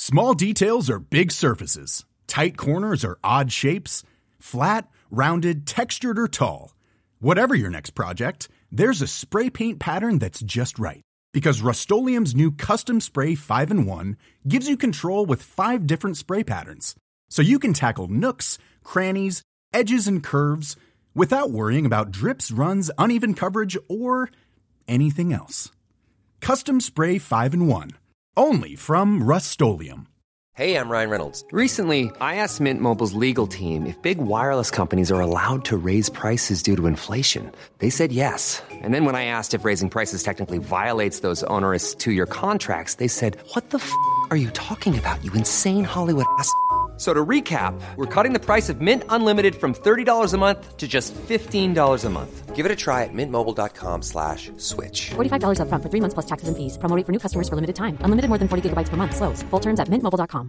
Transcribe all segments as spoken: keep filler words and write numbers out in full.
Small details are big surfaces. Tight corners are odd shapes. Flat, rounded, textured, or tall. Whatever your next project, there's a spray paint pattern that's just right. Because Rust-Oleum's new Custom Spray five in one gives you control with five different spray patterns. So you can tackle nooks, crannies, edges, and curves without worrying about drips, runs, uneven coverage, or anything else. Custom Spray five in one. Only from Rust-Oleum. Hey, I'm Ryan Reynolds. Recently, I asked Mint Mobile's legal team if big wireless companies are allowed to raise prices due to inflation. They said yes. And then when I asked if raising prices technically violates those onerous two-year contracts, they said, what the f*** are you talking about, you insane Hollywood ass f- So to recap, we're cutting the price of Mint Unlimited from thirty dollars a month to just fifteen dollars a month. Give it a try at mintmobile.com slash switch. forty-five dollars up front for three months plus taxes and fees. Promo rate for new customers for limited time. Unlimited more than forty gigabytes per month. Slows full terms at mint mobile dot com.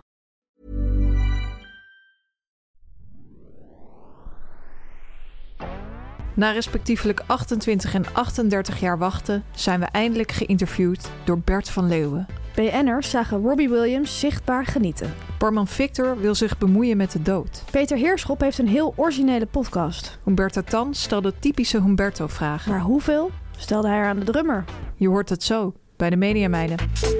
Na respectievelijk achtentwintig en achtendertig jaar wachten zijn we eindelijk geïnterviewd door Bert van Leeuwen. B N'ers zagen Robbie Williams zichtbaar genieten. Barman Victor wil zich bemoeien met de dood. Peter Heerschop heeft een heel originele podcast. Humberto Tan stelde typische Humberto-vragen. Maar hoeveel stelde hij er aan de drummer? Je hoort het zo bij de Mediameiden.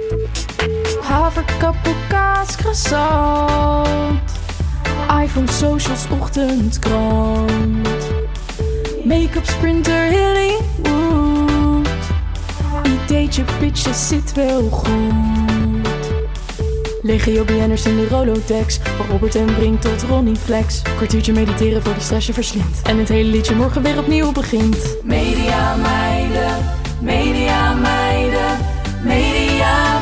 Haverkappel, kaas, croissant. iPhone, socials, ochtendkrant. Make-up, sprinter, Hollywood. Ideetje, pitje, zit wel goed. Legio B N'ers in de Rolodex. Van Robert en Brink tot Ronnie Flex. Kwartiertje mediteren voor de stress je verslindt. En het hele liedje morgen weer opnieuw begint. Media meiden, media meiden, media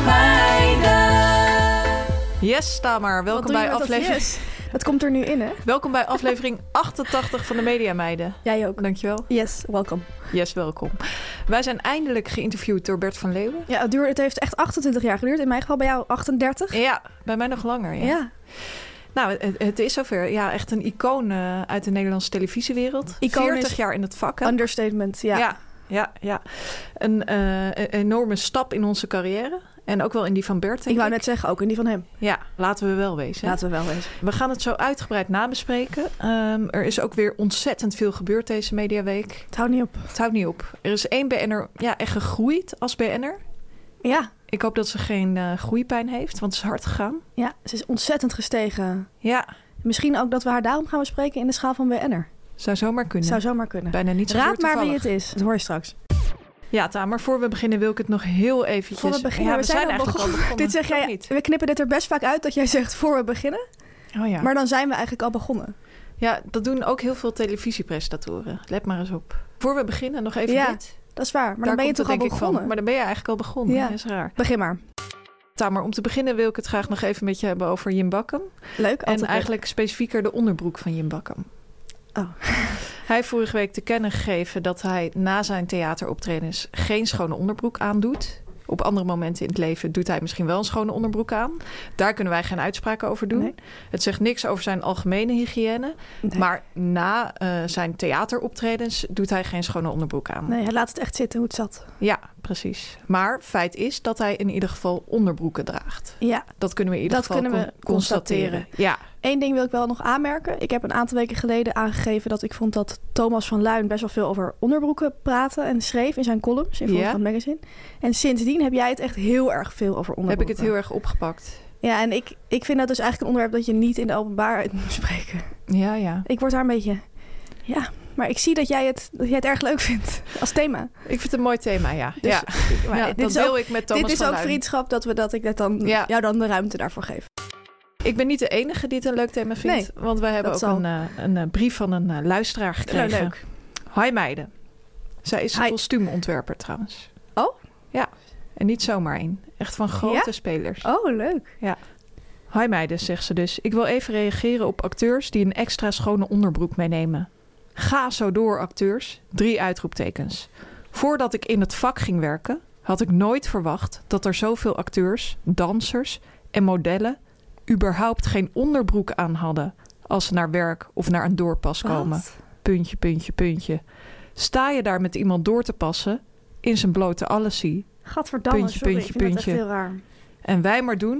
meiden. Yes, sta maar. Welkom bij aflevering... Yes? Dat komt er nu in, hè? Welkom bij aflevering achtentachtig van de Mediameiden. Jij ook. Dankjewel. Yes, welkom. Yes, welkom. Wij zijn eindelijk geïnterviewd door Bert van Leeuwen. Ja, het, duurde, het heeft echt achtentwintig jaar geduurd. In mijn geval bij jou achtendertig. Ja, bij mij nog langer. Ja. ja. Nou, het, het is zover. Ja, echt een icoon uh, uit de Nederlandse televisiewereld. Icoon veertig jaar in het vak. Hè? Understatement, ja. Ja, ja, ja. Een, uh, een enorme stap in onze carrière. En ook wel in die van Bert, denk Ik wou ik. net zeggen, ook in die van hem. Ja, laten we wel wezen. Laten we wel wezen. We gaan het zo uitgebreid nabespreken. Um, er is ook weer ontzettend veel gebeurd deze mediaweek. Het houdt niet op. Het houdt niet op. Er is één B N'er ja, echt gegroeid als B N'er. Ja. Ik hoop dat ze geen uh, groeipijn heeft, want het is hard gegaan. Ja, ze is ontzettend gestegen. Ja. Misschien ook dat we haar daarom gaan bespreken in de schaal van B N'er. Zou zomaar kunnen. Zou zomaar kunnen. Bijna niet zo Raad maar wie het is. Dat hoor je straks. Ja, Tamer, voor we beginnen wil ik het nog heel eventjes... Voor we beginnen, ja, we, we zijn, zijn al eigenlijk begonnen. al begonnen. Dit zeg jij, niet. We knippen dit er best vaak uit dat jij zegt voor we beginnen. Oh ja. Maar dan zijn we eigenlijk al begonnen. Ja, dat doen ook heel veel televisiepresentatoren. Let maar eens op. Voor we beginnen nog even ja, dit. Dat is waar. Maar Daar dan ben je toch al begonnen. Van. Maar dan ben je eigenlijk al begonnen. Ja. Dat is raar. Begin maar. Tamer, om te beginnen wil ik het graag nog even met je hebben over Jim Bakkum. Leuk. En eigenlijk leuk. Specifieker de onderbroek van Jim Bakkum. Oh. Hij heeft vorige week te kennen gegeven dat hij na zijn theateroptredens geen schone onderbroek aandoet. Op andere momenten in het leven doet hij misschien wel een schone onderbroek aan. Daar kunnen wij geen uitspraken over doen. Nee. Het zegt niks over zijn algemene hygiëne. Nee. Maar na uh, zijn theateroptredens doet hij geen schone onderbroek aan. Nee, hij laat het echt zitten hoe het zat. Ja, precies. Maar feit is dat hij in ieder geval onderbroeken draagt. Ja. Dat kunnen we in ieder dat geval kunnen we con- constateren. constateren. Ja. Eén ding wil ik wel nog aanmerken. Ik heb een aantal weken geleden aangegeven dat ik vond dat Thomas van Luijn best wel veel over onderbroeken praatte en schreef in zijn columns in Volkskrant ja. Magazine. En sindsdien heb jij het echt heel erg veel over onderbroeken. Heb ik het heel erg opgepakt. Ja, en ik, ik vind dat dus eigenlijk een onderwerp dat je niet in de openbaarheid moet spreken. Ja, ja. Ik word daar een beetje... Ja, maar ik zie dat jij het, dat jij het erg leuk vindt als thema. Ik vind het een mooi thema, ja. Dus, ja. Maar ja dit dat is wil ook, ik met Thomas Dit is van ook Luijn. vriendschap dat, we, dat ik dat dan, ja. jou dan de ruimte daarvoor geef. Ik ben niet de enige die het een leuk thema vindt. Nee, want wij hebben ook een, uh, een uh, brief van een uh, luisteraar gekregen. Nou, leuk. Hi meiden. Zij is Hi. kostuumontwerper trouwens. Oh? Ja. En niet zomaar één. Echt van grote ja? spelers. Oh, leuk. Ja. Hi meiden, zegt ze dus. Ik wil even reageren op acteurs die een extra schone onderbroek meenemen. Ga zo door, acteurs. Drie uitroeptekens. Voordat ik in het vak ging werken, had ik nooit verwacht dat er zoveel acteurs, dansers en modellen überhaupt geen onderbroek aan hadden als ze naar werk of naar een doorpas komen. Wat? Puntje, puntje, puntje. Sta je daar met iemand door te passen in zijn blote allesie? Gadverdamme, puntje, sorry, puntje, ik vind puntje. dat echt heel raar. En wij maar doen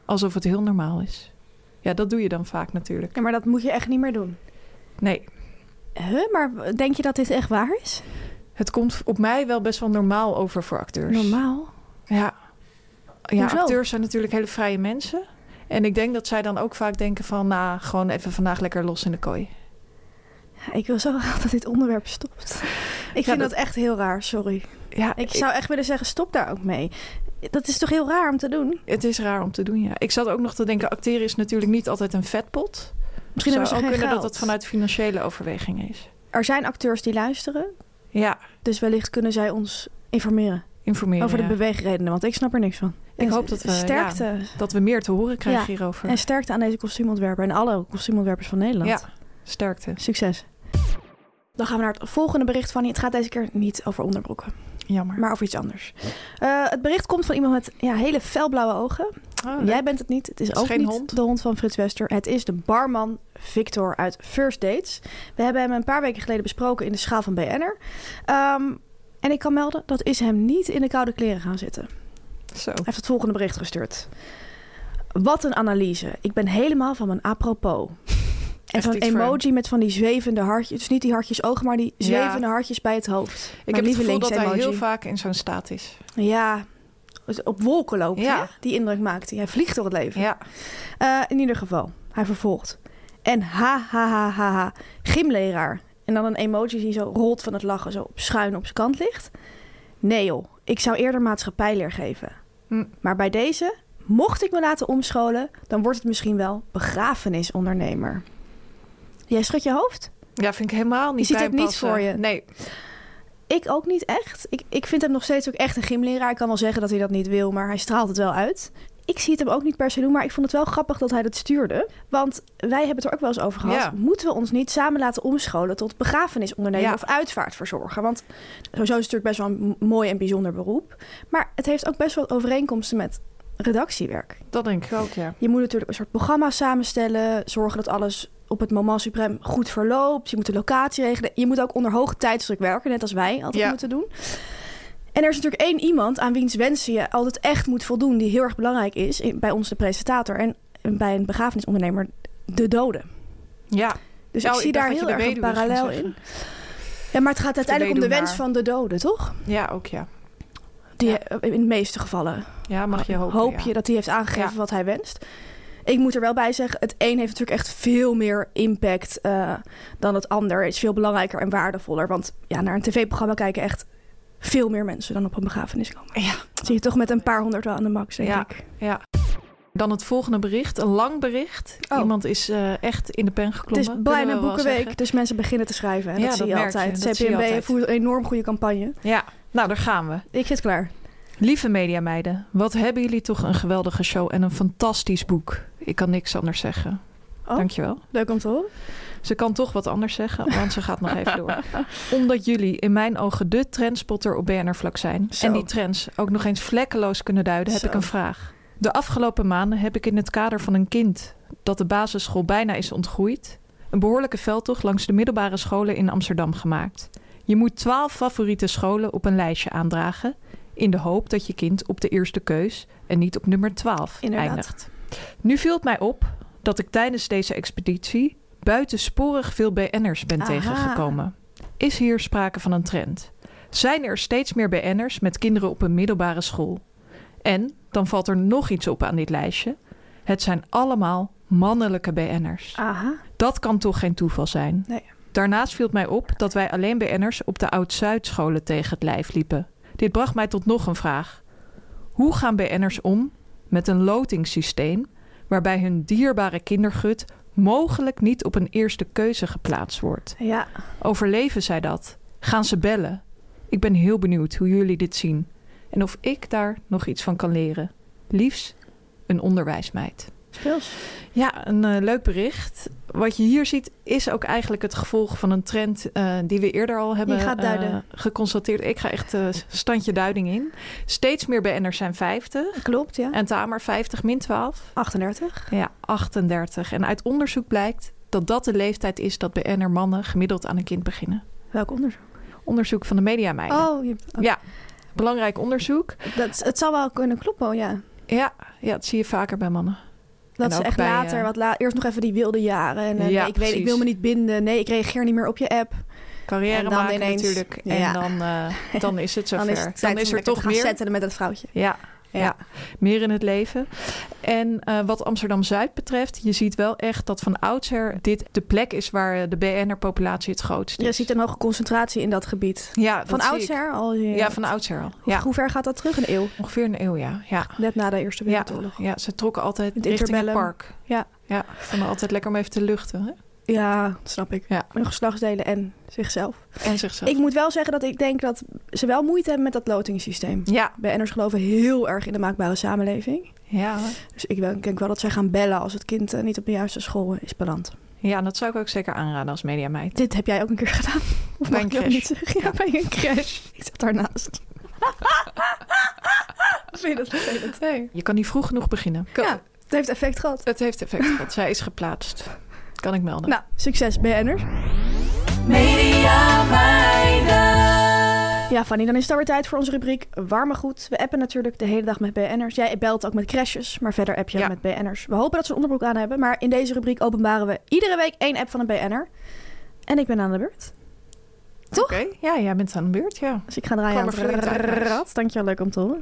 Alsof het heel normaal is. Ja, dat doe je dan vaak natuurlijk. Ja, maar dat moet je echt niet meer doen. Nee. Huh? Maar denk je dat dit echt waar is? Het komt op mij wel best wel normaal over voor acteurs. Normaal? Ja. Ja, Hoezo? acteurs zijn natuurlijk hele vrije mensen. En ik denk dat zij dan ook vaak denken van... nou, gewoon even vandaag lekker los in de kooi. Ja, ik wil zo graag dat dit onderwerp stopt. Ik vind dat... dat echt heel raar, sorry. Ja, ik zou echt willen zeggen, stop daar ook mee. Dat is toch heel raar om te doen? Het is raar om te doen, ja. Ik zat ook nog te denken, acteren is natuurlijk niet altijd een vetpot. Misschien hebben ze ook geen kunnen geld. dat het vanuit financiële overwegingen is. Er zijn acteurs die luisteren. Ja. Dus wellicht kunnen zij ons informeren. Informeren, over de ja. beweegredenen, want ik snap er niks van. Ik en hoop dat we, sterkte. Ja, dat we meer te horen krijgen ja. hierover. En sterkte aan deze kostuumontwerper en alle kostuumontwerpers van Nederland. Ja, sterkte. Succes. Dan gaan we naar het volgende bericht van... Het gaat deze keer niet over onderbroeken. Jammer. Maar over iets anders. Uh, het bericht komt van iemand met ja, hele felblauwe ogen. Oh, nee. Jij bent het niet. Het is het is ook geen niet hond. de hond van Frits Wester. Het is de barman Victor uit First Dates. We hebben hem een paar weken geleden besproken in de schaal van B N R. Um, en ik kan melden, dat is hem niet in de koude kleren gaan zitten. Zo. Hij heeft het volgende bericht gestuurd. Wat een analyse. Ik ben helemaal van mijn apropos. En zo'n emoji met van die zwevende hartjes. Dus niet die hartjes ogen, maar die zwevende ja. hartjes bij het hoofd. Ik Mijn heb het gevoel dat emoji. hij heel vaak in zo'n staat is. Ja, op wolken loopt ja. hij. Die indruk maakt hij. Hij vliegt door het leven. Ja. Uh, in ieder geval, hij vervolgt. En ha, ha, ha, ha, ha. Gymleraar. En dan een emoji die zo rolt van het lachen, zo schuin op zijn kant ligt. Nee joh, ik zou eerder maatschappijleer geven. Hm. Maar bij deze, mocht ik me laten omscholen, dan wordt het misschien wel begrafenisondernemer. Jij schudt je hoofd? Ja, vind ik helemaal niet. Je ziet het niet passen. voor je. Nee. Ik ook niet echt. Ik, ik vind hem nog steeds ook echt een gymleraar. Ik kan wel zeggen dat hij dat niet wil, maar hij straalt het wel uit. Ik zie het hem ook niet per se doen, maar ik vond het wel grappig dat hij dat stuurde. Want wij hebben het er ook wel eens over gehad. Ja. Moeten we ons niet samen laten omscholen tot begrafenisondernemer ja. of uitvaartverzorger? Want sowieso is het natuurlijk best wel een mooi en bijzonder beroep. Maar het heeft ook best wel overeenkomsten met redactiewerk. Dat denk ik ook, ja. Je moet natuurlijk een soort programma samenstellen, zorgen dat alles op het moment suprem goed verloopt. Je moet de locatie regelen. Je moet ook onder hoge tijdsdruk werken, net als wij altijd ja. moeten doen. En er is natuurlijk één iemand aan wiens wensen je altijd echt moet voldoen, die heel erg belangrijk is, bij ons de presentator en bij een begrafenisondernemer, de dode. Ja. Dus nou, ik zie ik daar heel erg een parallel in. Ja, maar het gaat uiteindelijk om de wens van de dode, toch? Ja, ook ja. Die ja. in de meeste gevallen. Ja, mag je hopen. Hoop ja. je dat hij heeft aangegeven ja. wat hij wenst. Ik moet er wel bij zeggen, het een heeft natuurlijk echt veel meer impact uh, dan het ander. Het is veel belangrijker en waardevoller. Want ja, naar een tv-programma kijken echt veel meer mensen dan op een begrafenis komen. Ja. Dat zie je toch met een paar honderd wel aan de max, denk ja. ik. Ja. Dan het volgende bericht, een lang bericht. Oh. Iemand is uh, echt in de pen geklommen. Het is bijna een boekenweek, dus mensen beginnen te schrijven. En ja, dat, dat zie je altijd. Je, C P M B voert een enorm goede campagne. Ja, nou daar gaan we. Ik zit klaar. Lieve mediameiden, wat hebben jullie toch een geweldige show en een fantastisch boek. Ik kan niks anders zeggen. Oh, dankjewel. Leuk om te horen. Ze kan toch wat anders zeggen, want ze gaat nog even door. Omdat jullie in mijn ogen de trendspotter op B N R-vlak zijn... Zo. En die trends ook nog eens vlekkeloos kunnen duiden, heb Zo. ik een vraag. De afgelopen maanden heb ik in het kader van een kind... dat de basisschool bijna is ontgroeid... een behoorlijke veldtocht langs de middelbare scholen in Amsterdam gemaakt. Je moet twaalf favoriete scholen op een lijstje aandragen... in de hoop dat je kind op de eerste keus... en niet op nummer twaalf Inderdaad. eindigt. Nu viel het mij op dat ik tijdens deze expeditie... buitensporig veel B N'ers ben Aha. tegengekomen. Is hier sprake van een trend? Zijn er steeds meer B N'ers met kinderen op een middelbare school? En, dan valt er nog iets op aan dit lijstje. Het zijn allemaal mannelijke B N'ers. Aha. Dat kan toch geen toeval zijn? Nee. Daarnaast viel het mij op dat wij alleen B N'ers op de Oud-Zuid-scholen tegen het lijf liepen. Dit bracht mij tot nog een vraag. Hoe gaan B N'ers om met een lotingssysteem... waarbij hun dierbare kindergut... mogelijk niet op een eerste keuze geplaatst wordt? Ja. Overleven zij dat? Gaan ze bellen? Ik ben heel benieuwd hoe jullie dit zien. En of ik daar nog iets van kan leren. Liefs, een onderwijsmeid. Speels. Ja, een uh, leuk bericht. Wat je hier ziet is ook eigenlijk het gevolg van een trend... Uh, die we eerder al hebben uh, geconstateerd. Ik ga echt uh, standje duiding in. Steeds meer B N'ers zijn vijftig. Klopt, ja. En Tamer vijftig min twaalf. achtendertig. Ja, achtendertig. En uit onderzoek blijkt dat dat de leeftijd is... dat B N'er mannen gemiddeld aan een kind beginnen. Welk onderzoek? Onderzoek van de mediameiden. Oh, je, oh. Ja, belangrijk onderzoek. Dat, het zal wel kunnen kloppen, ja. Ja, ja, dat zie je vaker bij mannen. Dat En ze ook echt bij, later, uh, wat la- eerst nog even die wilde jaren. En uh, Ja, nee, ik, weet, ik precies. wil me niet binden. Nee, ik reageer niet meer op je app. Carrière En dan maken ineens- natuurlijk. En Ja. dan, uh, dan is het zover. Dan Dan is is, het tijd om er lekker toch te gaan meer. zetten met het vrouwtje. Ja, ja. Ja. meer in het leven. En uh, wat Amsterdam-Zuid betreft, je ziet wel echt dat van oudsher dit de plek is waar de B N R-populatie het grootst is. Je ziet een hoge concentratie in dat gebied. Ja, dat Van zie ik. oudsher al? Ja, van oudsher al. Hoe, Ja. hoe ver gaat dat terug? Een eeuw? Ongeveer een eeuw, ja. Ja, Net na de Eerste ja, Wereldoorlog. ja ze trokken altijd Het richting het interbellum. park. Ja. Ja, vonden altijd lekker om even te luchten. Hè? Ja, dat snap ik. Ja. Hun geslachtsdelen en zichzelf. En zichzelf. Ik moet wel zeggen dat ik denk dat ze wel moeite hebben met dat lotingssysteem. Ja, B N'ers geloven heel erg in de maakbare samenleving. ja. Dus ik wel- ik denk wel dat zij gaan bellen als het kind eh, niet op de juiste school eh, is beland. ja, dat zou ik ook zeker aanraden als mediameid. Dit heb jij ook een keer gedaan? Of Bij mag een ik dat crash. niet zeggen? Ja, bij een crash. Ik zat daarnaast. Vind je dat vervelend? Nee. Je kan niet vroeg genoeg beginnen. Ja, het heeft effect gehad. Het heeft effect gehad. Zij is geplaatst. Kan ik melden. Nou, succes B N'ers. Media meiden. Ja, Fanny, dan is het alweer tijd voor onze rubriek Warme Goed. We appen natuurlijk de hele dag met B N'ers. Jij belt ook met crashes, maar verder app je Ja. met B N'ers. We hopen dat ze een onderbroek aan hebben, maar in deze rubriek openbaren we iedere week één app van een B N'er. En ik ben aan de beurt. Toch? Oké. Ja, jij bent aan de beurt, ja. Dus ik ga draaien aan Kwam er het flink uit huis. rad. Dankjewel, leuk om te horen.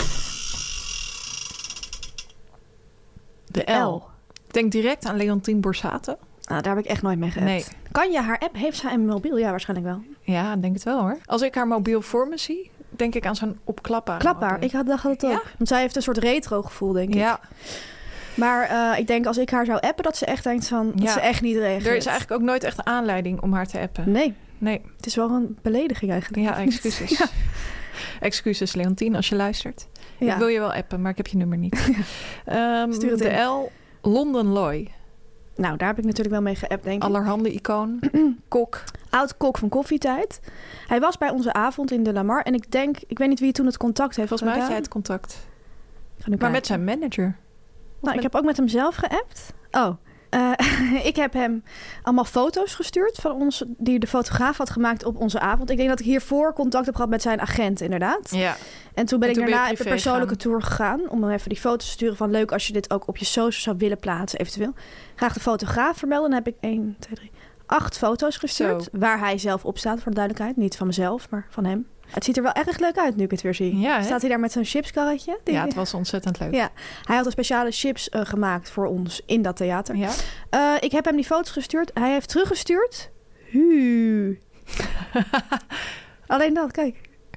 De L. Ik denk direct aan Leontien Borsato. Nou, daar heb ik echt nooit mee geappt. Nee. Kan je haar app? Heeft zij een mobiel? Ja, waarschijnlijk wel. Ja, denk het wel hoor. Als ik haar mobiel voor me zie, denk ik aan zo'n opklapbare Klapbaar. mobiel. Ik had dacht het ook. Ja? Want zij heeft een soort retro gevoel, denk ik. Ja, Maar uh, ik denk als ik haar zou appen, dat ze echt denkt van... dat Ja. ze echt niet reageert. er is eigenlijk ook nooit echt een aanleiding om haar te appen. Nee, Nee. het is wel een belediging eigenlijk. Ja, excuses. Ja. Excuses, Leontien, als je luistert. Ja. Ik wil je wel appen, maar ik heb je nummer niet. Ehm, Stuur het de in. L, London Loy. Nou, daar heb ik natuurlijk wel mee geappt, denk ik. Allerhande icoon. Kok. Oud-kok van Koffietijd. Hij was bij onze avond in de Lamar. En ik denk, ik weet niet wie toen het contact heeft Volgens mij had gedaan. jij het contact. Ik ga nu Maar met kijken. zijn manager. Nou, ik heb ook met hem zelf geappt. Oh, uh, ik heb hem allemaal foto's gestuurd van ons, die de fotograaf had gemaakt op onze avond. Ik denk dat ik hiervoor contact heb gehad met zijn agent, inderdaad. Ja. En toen ben En ik toen ben je daarna even privé persoonlijke gaan. tour gegaan om hem even die foto's te sturen van leuk als je dit ook op je socials zou willen plaatsen, eventueel. Graag de fotograaf vermelden. Dan heb ik één, twee, drie, acht foto's gestuurd. Zo. Waar hij zelf op staat, voor de duidelijkheid. Niet van mezelf, maar van hem. Het ziet er wel erg leuk uit nu ik het weer zie. Ja, hè? Staat hij daar met zo'n chipskarretje? Die- Ja, het was ontzettend leuk. Ja, hij had een speciale chips uh, gemaakt voor ons in dat theater. Ja? Uh, ik heb hem die foto's gestuurd. Hij heeft teruggestuurd. Hu. Alleen dat, kijk.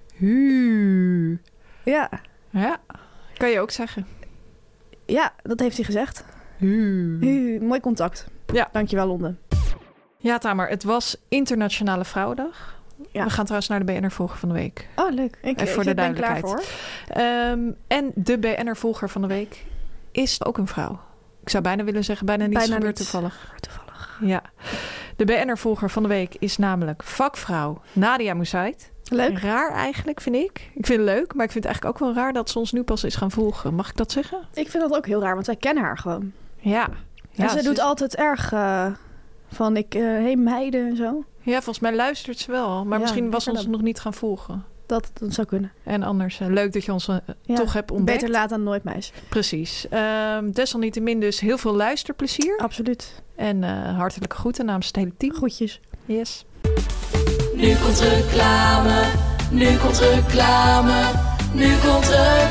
Hu. Ja. Ja, kan je ook zeggen. Ja, dat heeft hij gezegd. Hu. Hu. Mooi contact. Ja. Dankjewel, Londen. Ja, Tamer, het was Internationale Vrouwendag. Ja. We gaan trouwens naar de B N R-volger van de week. Oh, leuk. Ik, Even voor ik de ben klaar duidelijkheid. voor. Um, en de B N R-volger van de week is ook een vrouw. Ik zou bijna willen zeggen, bijna niets Bijna gebeurt niets. toevallig. Toevallig. Ja. De B N R-volger van de week is namelijk vakvrouw Nadia Moussaid. Leuk. Raar eigenlijk, vind ik. Ik vind het leuk, maar ik vind het eigenlijk ook wel raar dat ze ons nu pas is gaan volgen. Mag ik dat zeggen? Ik vind dat ook heel raar, want wij kennen haar gewoon. Ja. En Ja, ze doet altijd erg uh, van ik, uh, hey meiden en zo. Ja, volgens mij luistert ze wel. Maar Ja, misschien was ik ken ons hem. nog niet gaan volgen. Dat, dat zou kunnen. En anders, uh, leuk dat je ons uh, Ja, toch hebt ontdekt. Beter laat dan nooit, meis. Precies. Um, desalniettemin dus heel veel luisterplezier. Absoluut. En uh, hartelijke groeten namens het hele team. Groetjes. Yes. Nu komt reclame, nu komt reclame, nu komt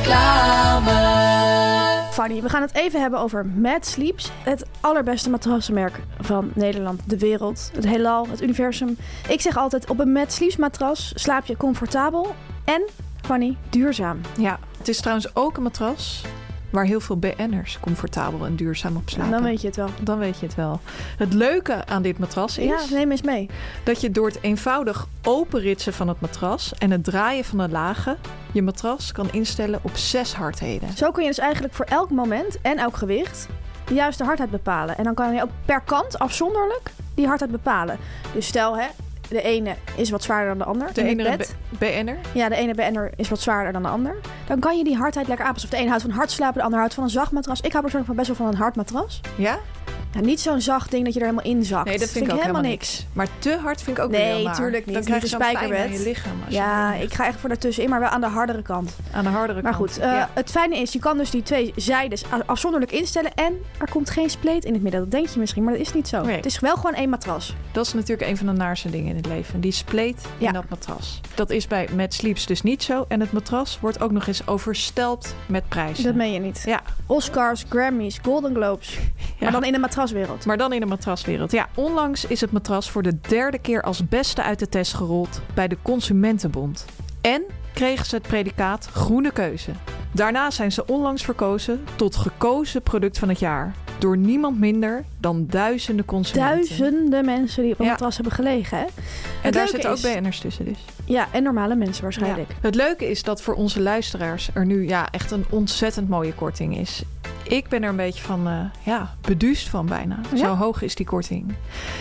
reclame. Fanny, we gaan het even hebben over Mad Sleeps. Het allerbeste matrassenmerk van Nederland, de wereld, het heelal, het universum. Ik zeg altijd, op een Mad Sleeps matras slaap je comfortabel en, Fanny, duurzaam. Ja, het is trouwens ook een matras waar heel veel B N'ers comfortabel en duurzaam op slapen. Dan weet je het wel. Dan weet je het wel. Het leuke aan dit matras is Ja, neem eens mee. dat je door het eenvoudig openritsen van het matras en het draaien van de lagen je matras kan instellen op zes hardheden. Zo kun je dus eigenlijk voor elk moment en elk gewicht de juiste hardheid bepalen. En dan kan je ook per kant afzonderlijk die hardheid bepalen. Dus stel, hè, de ene is wat zwaarder dan de ander. De in het ene bed. B N'er. Ja, de ene B N'er is wat zwaarder dan de ander. Dan kan je die hardheid lekker aanpassen. Of de een houdt van hard slapen, de ander houdt van een zacht matras. Ik hou persoonlijk van best wel van een hard matras. Ja? Ja, niet zo'n zacht ding dat je er helemaal in zakt. Nee, dat vind, vind ik ook helemaal niks. niks. Maar te hard vind ik ook nee, heel naar. Tuurlijk niet. Dan krijg je zo'n spijkerbed in je lichaam. Ja, ik ga echt voor daartussenin, maar wel aan de hardere kant. Aan de hardere maar kant. Maar goed, uh, ja. Het fijne is, je kan dus die twee zijdes afzonderlijk instellen en er komt geen spleet in het midden. Dat denk je misschien, maar dat is niet zo. Nee. Het is wel gewoon één matras. Dat is natuurlijk een van de naarste dingen in het leven. Die spleet in ja. dat matras. Dat is bij Mad Sleeps dus niet zo. En het matras wordt ook nog eens overstelpt met prijzen. Dat meen je niet. Ja. Oscars, Grammys, Golden Globes. Ja. Maar dan in de matraswereld. Maar dan in de matraswereld. Ja, onlangs is het matras voor de derde keer als beste uit de test gerold bij de Consumentenbond. En kregen ze het predicaat groene keuze. Daarna zijn ze onlangs verkozen tot gekozen product van het jaar. Door niemand minder dan duizenden consumenten. Duizenden mensen die op een ja. matras hebben gelegen. Hè? En het daar zitten ook B N'ers tussen dus. Ja, en normale mensen waarschijnlijk. Ja. Het leuke is dat voor onze luisteraars er nu ja, echt een ontzettend mooie korting is. Ik ben er een beetje van uh, ja, beduust van bijna. Ja? Zo hoog is die korting.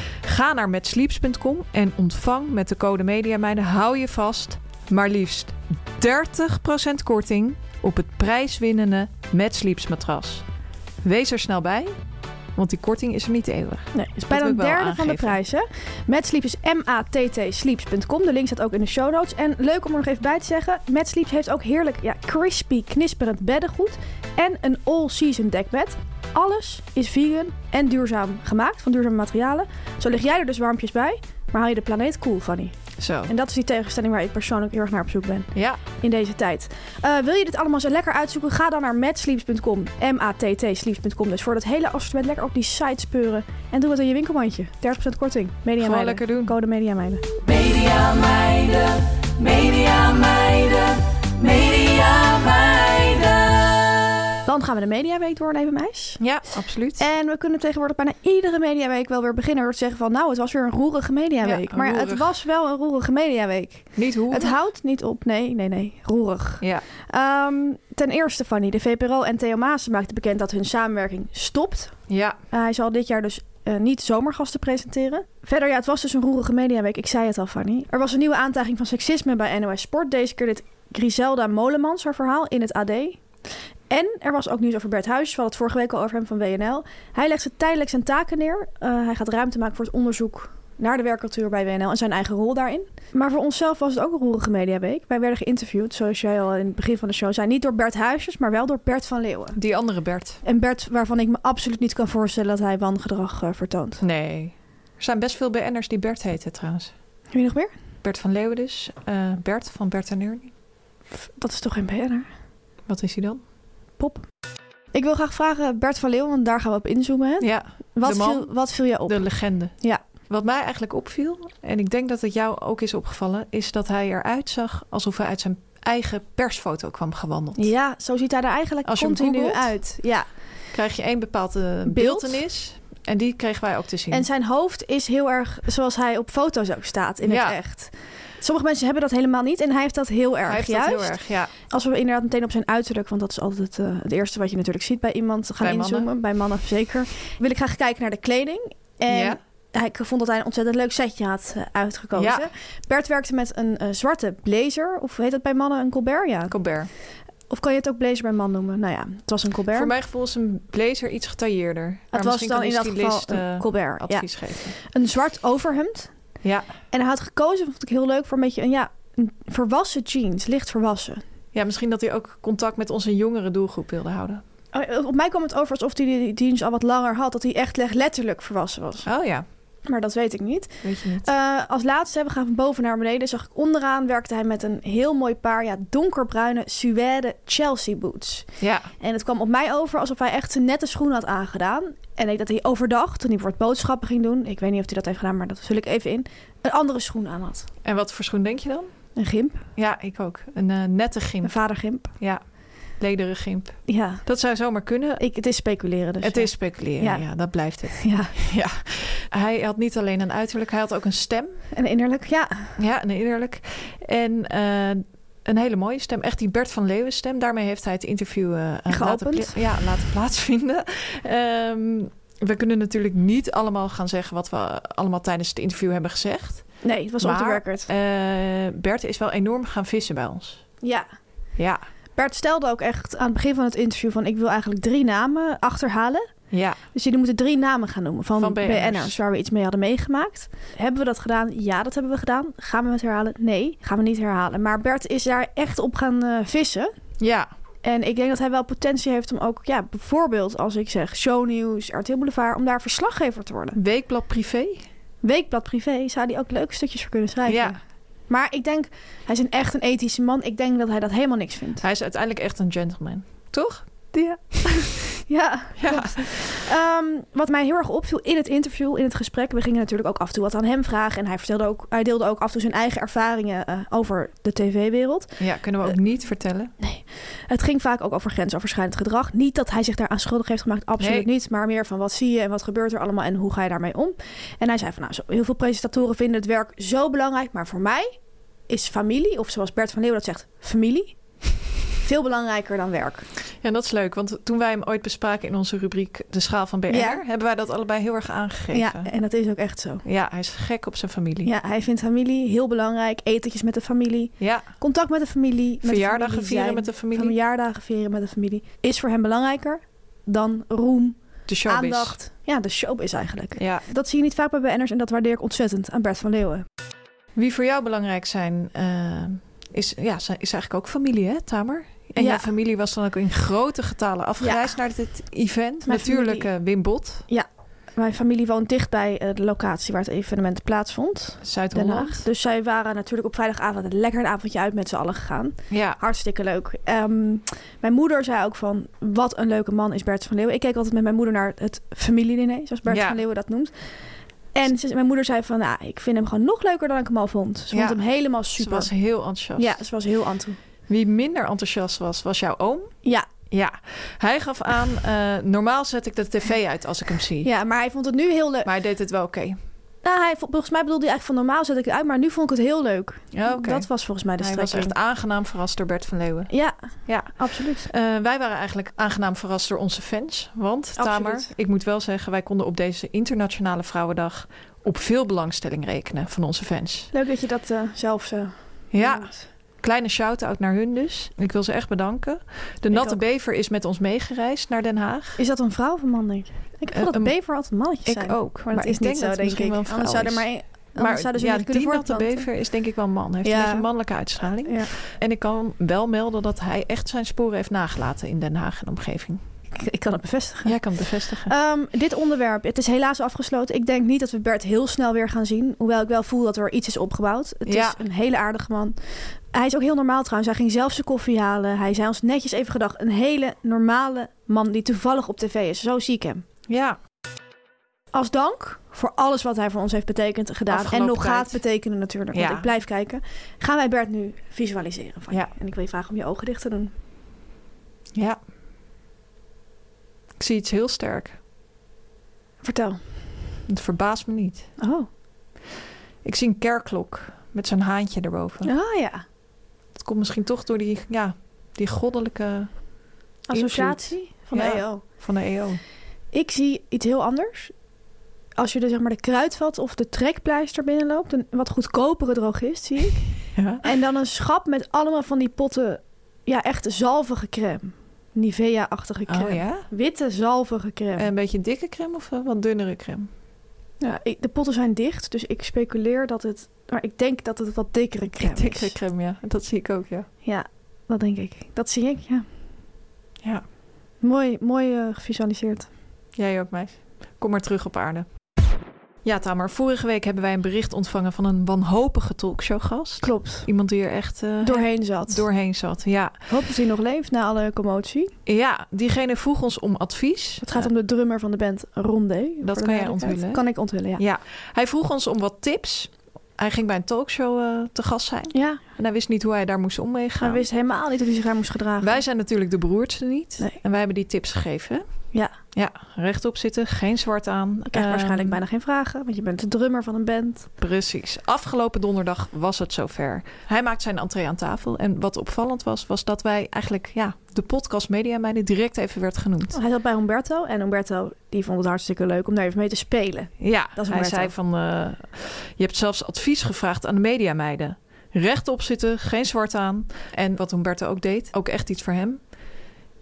Ga naar madsleeps punt com en ontvang met de code Mediameiden, hou je vast, maar liefst dertig procent korting op het prijswinnende Mad Sleeps matras. Wees er snel bij, want die korting is er niet eeuwig. Nee, het is bijna een derde van de prijs. Hè? Mad Sleeps is M A T T sleeps punt com. De link staat ook in de show notes. En leuk om er nog even bij te zeggen, Mad Sleeps heeft ook heerlijk ja, crispy, knisperend beddengoed en een all-season dekbed. Alles is vegan en duurzaam gemaakt, van duurzame materialen. Zo lig jij er dus warmpjes bij, maar hou je de planeet cool, Fanny. Zo. En dat is die tegenstelling waar ik persoonlijk heel erg naar op zoek ben. Ja. In deze tijd. Uh, wil je dit allemaal zo lekker uitzoeken? Ga dan naar madsleeps punt com. M A T T sleeps punt com. Dus voor dat hele assortiment lekker op die site speuren. En doe het in je winkelmandje. dertig procent korting. Media Gewoon Meiden. lekker doen. Code Media Meiden. Media Meiden. Media Meiden. Media Meiden. Dan gaan we de Mediaweek doornemen, meis. Ja, absoluut. En we kunnen tegenwoordig bijna iedere Mediaweek wel weer beginnen door te zeggen van nou, het was weer een roerige Mediaweek. Ja, maar roerig. Het was wel een roerige Mediaweek. Niet roerig? Het houdt niet op. Nee, nee, nee. Roerig. Ja. Um, ten eerste, Fanny, de V P R O en Theo Maassen maakten bekend dat hun samenwerking stopt. Ja. Uh, hij zal dit jaar dus uh, niet zomergasten presenteren. Verder, ja, het was dus een roerige Mediaweek. Ik zei het al, Fanny. Er was een nieuwe aantijging van seksisme bij N O S Sport. Deze keer dit Griselda Molemans, haar verhaal in het A D. En er was ook nieuws over Bert Huijs. We hadden het vorige week al over hem van W N L. Hij legt tijdelijk zijn taken neer. Uh, hij gaat ruimte maken voor het onderzoek naar de werkcultuur bij W N L en zijn eigen rol daarin. Maar voor onszelf was het ook een roerige mediaweek. Wij werden geïnterviewd, zoals jij al in het begin van de show zei. Niet door Bert Huijsjes, maar wel door Bert van Leeuwen. Die andere Bert. En Bert waarvan ik me absoluut niet kan voorstellen dat hij wangedrag uh, vertoont. Nee. Er zijn best veel B N'ers die Bert heten trouwens. Heb je nog meer? Bert van Leeuwen dus. Uh, Bert van Bert en Ernie. Dat is toch geen B N'er? Wat is hij dan? Pop. Ik wil graag vragen, Bert van Leeuwen, want daar gaan we op inzoomen. Hè? Ja, wat, man, viel, wat viel jij op? De legende. Ja. Wat mij eigenlijk opviel, en ik denk dat het jou ook is opgevallen, is dat hij eruit zag alsof hij uit zijn eigen persfoto kwam gewandeld. Ja, zo ziet hij er eigenlijk Als continu googelt, uit. Ja. Krijg je één bepaalde Beeld. beeltenis en die kregen wij ook te zien. En zijn hoofd is heel erg zoals hij op foto's ook staat in ja. het echt. Sommige mensen hebben dat helemaal niet en hij heeft dat heel erg. Hij heeft juist. dat heel erg, ja. Als we inderdaad meteen op zijn uiterlijk, want dat is altijd het, uh, het eerste wat je natuurlijk ziet bij iemand gaan bij inzoomen. Mannen. Bij mannen zeker. Wil ik graag kijken naar de kleding. En ja. hij, ik vond dat hij een ontzettend leuk setje had uh, uitgekozen. Ja. Bert werkte met een uh, zwarte blazer. Of heet dat bij mannen een colbert? Ja. Colbert. Of kan je het ook blazer bij man noemen? Nou ja, het was een colbert. Voor mijn gevoel is een blazer iets getailleerder. Het was dan in dat geval een colbert. Advies ja. geven. Een zwart overhemd. Ja. En hij had gekozen, vond ik heel leuk, voor een beetje een ja, een verwassen jeans, licht verwassen. Ja, misschien dat hij ook contact met onze jongere doelgroep wilde houden. Op mij kwam het over alsof hij die jeans al wat langer had, dat hij echt letterlijk verwassen was. Oh ja. Maar dat weet ik niet. Weet je niet. Uh, als laatste, we gaan van boven naar beneden, zag ik onderaan werkte hij met een heel mooi paar ja, donkerbruine suède Chelsea boots. Ja. En het kwam op mij over alsof hij echt zijn nette schoenen had aangedaan. En ik dat hij overdag, toen hij voor het boodschappen ging doen, ik weet niet of hij dat heeft gedaan, maar dat vul ik even in, een andere schoen aan had. En wat voor schoen denk je dan? Een gimp. Ja, ik ook. Een uh, nette gimp. Een vadergimp. Ja. Lederen gimp. Ja. Dat zou zomaar kunnen. Ik, het is speculeren dus. Het ja. is speculeren, ja. ja. Dat blijft het. Ja. ja. Hij had niet alleen een uiterlijk, hij had ook een stem. Een innerlijk, ja. Ja, een innerlijk. En uh, een hele mooie stem. Echt die Bert van Leeuwen stem. Daarmee heeft hij het interview uh, laten, pla- ja, laten plaatsvinden. Um, we kunnen natuurlijk niet allemaal gaan zeggen wat we allemaal tijdens het interview hebben gezegd. Nee, het was off the record. Uh, Bert is wel enorm gaan vissen bij ons. Ja. Ja. Bert stelde ook echt aan het begin van het interview van ik wil eigenlijk drie namen achterhalen. Ja. Dus jullie moeten drie namen gaan noemen van, Van B N N'ers. B N N'ers waar we iets mee hadden meegemaakt. Hebben we dat gedaan? Ja, dat hebben we gedaan. Gaan we het herhalen? Nee, gaan we niet herhalen. Maar Bert is daar echt op gaan uh, vissen. Ja. En ik denk dat hij wel potentie heeft om ook, ja, bijvoorbeeld als ik zeg shownieuws, R T L Boulevard, om daar verslaggever te worden. Weekblad Privé? Weekblad Privé, zou die ook leuke stukjes voor kunnen schrijven. Ja. Maar ik denk, hij is een echt een ethische man. Ik denk dat hij dat helemaal niks vindt. Hij is uiteindelijk echt een gentleman. Toch? Ja. ja, Ja. Um, wat mij heel erg opviel in het interview, in het gesprek. We gingen natuurlijk ook af en toe wat aan hem vragen. En hij vertelde ook, hij deelde ook af en toe zijn eigen ervaringen uh, over de tv-wereld. Ja, kunnen we ook uh, niet vertellen. Nee. Het ging vaak ook over grensoverschrijdend gedrag. Niet dat hij zich daaraan schuldig heeft gemaakt, absoluut nee. niet. Maar meer van wat zie je en wat gebeurt er allemaal en hoe ga je daarmee om. En hij zei van nou, zo, heel veel presentatoren vinden het werk zo belangrijk. Maar voor mij is familie, of zoals Bert van Leeuwen dat zegt, familie, veel belangrijker dan werk. Ja, dat is leuk. Want toen wij hem ooit bespraken in onze rubriek De Schaal van B N R... Ja. hebben wij dat allebei heel erg aangegeven. Ja, en dat is ook echt zo. Ja, hij is gek op zijn familie. Ja, hij vindt familie heel belangrijk. Etentjes met de familie. Ja. Contact met de familie. Verjaardagen met vieren met de familie. Verjaardagen vieren met de familie. Is voor hem belangrijker dan roem, de showbiz. Aandacht. Ja, de showbiz eigenlijk. Ja. Dat zie je niet vaak bij B N N'ers en dat waardeer ik ontzettend aan Bert van Leeuwen. Wie voor jou belangrijk zijn, uh, is, ja, is eigenlijk ook familie, hè, Tamer? En ja. jouw familie was dan ook in grote getalen afgereisd ja. naar dit event. Mijn Natuurlijk familie... uh, Wim Bot. Ja, mijn familie woont dicht bij uh, de locatie waar het evenement plaatsvond. Zuid-Holland. Dus zij waren natuurlijk op vrijdagavond lekker een avondje uit met z'n allen gegaan. Ja. Hartstikke leuk. Um, mijn moeder zei ook van, wat een leuke man is Bert van Leeuwen. Ik keek altijd met mijn moeder naar het familiediner, zoals Bert ja. van Leeuwen dat noemt. En ze, mijn moeder zei van, nou, ik vind hem gewoon nog leuker dan ik hem al vond. Ze ja. vond hem helemaal super. Ze was heel enthousiast. Ja, ze was heel enthousiast. Wie minder enthousiast was, was jouw oom. Ja. Ja, hij gaf aan, uh, normaal zet ik de tv uit als ik hem zie. Ja, maar hij vond het nu heel leuk. Maar hij deed het wel oké. Okay. Nou, hij, volgens mij bedoelde hij eigenlijk van normaal zet ik het uit, maar nu vond ik het heel leuk. Ja, okay. Dat was volgens mij de strekking. Hij was echt aangenaam verrast door Bert van Leeuwen. Ja, ja. absoluut. Uh, wij waren eigenlijk aangenaam verrast door onze fans. Want, absoluut. Tamer, ik moet wel zeggen, wij konden op deze Internationale Vrouwendag op veel belangstelling rekenen van onze fans. Leuk dat je dat uh, zelf uh, Ja. Doet. Kleine shout-out naar hun dus. Ik wil ze echt bedanken. De ik Natte ook. Bever is met ons meegereisd naar Den Haag. Is dat een vrouw of een man, denk ik? Ik heb uh, dat een Bever altijd mannetjes ik zijn. Ik ook. Maar, maar dat is niet zo, denk ik. Wel anders zou er maar een, maar zouden ze ja, die Natte Bever is denk ik wel een man. Hij heeft ja. een beetje een mannelijke uitstraling. Ja. En ik kan wel melden dat hij echt zijn sporen heeft nagelaten in Den Haag en omgeving. Ik kan het bevestigen. Jij kan het bevestigen. Um, dit onderwerp, het is helaas afgesloten. Ik denk niet dat we Bert heel snel weer gaan zien. Hoewel ik wel voel dat er iets is opgebouwd. Het ja. is een hele aardige man. Hij is ook heel normaal trouwens. Hij ging zelf zijn koffie halen. Hij zei ons netjes even gedag. Een hele normale man die toevallig op tv is. Zo zie ik hem. Ja. Als dank voor alles wat hij voor ons heeft betekend, gedaan. Afgelopen en nog tijd. gaat betekenen natuurlijk. Want ja. ik blijf kijken. Gaan wij Bert nu visualiseren van ja. je. En ik wil je vragen om je ogen dicht te doen. Ja. Ik zie iets heel sterk. Vertel. Het verbaast me niet. Oh. Ik zie een kerkklok met zo'n haantje erboven. Oh ja. Het komt misschien toch door die, ja, die goddelijke associatie van de ja, E O. Van de E O. Ik zie iets heel anders. Als je de, zeg maar, de kruidvat of de trekpleister binnenloopt, een wat goedkopere drogist, zie ik. Ja. En dan een schap met allemaal van die potten, ja, echt zalvige crème. Nivea-achtige crème. Oh, ja? Witte, zalvige crème. En een beetje dikke crème of wat dunnere crème? Ja, ik, de potten zijn dicht, dus ik speculeer dat het... Maar ik denk dat het wat dikkere crème dikkere is. Dikkere crème, ja. Dat zie ik ook, ja. Ja, dat denk ik. Dat zie ik, ja. Ja. Mooi, mooi uh, gevisualiseerd. Jij ook, meis. Kom maar terug op aarde. Ja, Tamer, vorige week hebben wij een bericht ontvangen van een wanhopige talkshowgast. Klopt. Iemand die er echt... Uh, doorheen zat. Doorheen zat, ja. Hoop dat hij nog leeft na alle commotie. Ja, diegene vroeg ons om advies. Het gaat uh, om de drummer van de band Rondé. Dat kan jij onthullen. Kan ik onthullen, ja. Ja, hij vroeg ons om wat tips. Hij ging bij een talkshow uh, te gast zijn. Ja. En hij wist niet hoe hij daar moest om mee gaan. Hij wist helemaal niet hoe hij zich daar moest gedragen. Wij zijn natuurlijk de beroerdste niet. Nee. En wij hebben die tips gegeven. Ja. Ja, rechtop zitten, geen zwart aan. Je krijgt um, waarschijnlijk bijna geen vragen, want je bent de drummer van een band. Precies. Afgelopen donderdag was het zover. Hij maakt zijn entree aan tafel. En wat opvallend was, was dat wij eigenlijk ja, de podcast Media Meiden direct even werd genoemd. Hij zat bij Humberto en Humberto die vond het hartstikke leuk om daar even mee te spelen. Ja, dat is hij zei van, uh, je hebt zelfs advies gevraagd aan de Media Meiden. Rechtop zitten, geen zwart aan. En wat Humberto ook deed, ook echt iets voor hem.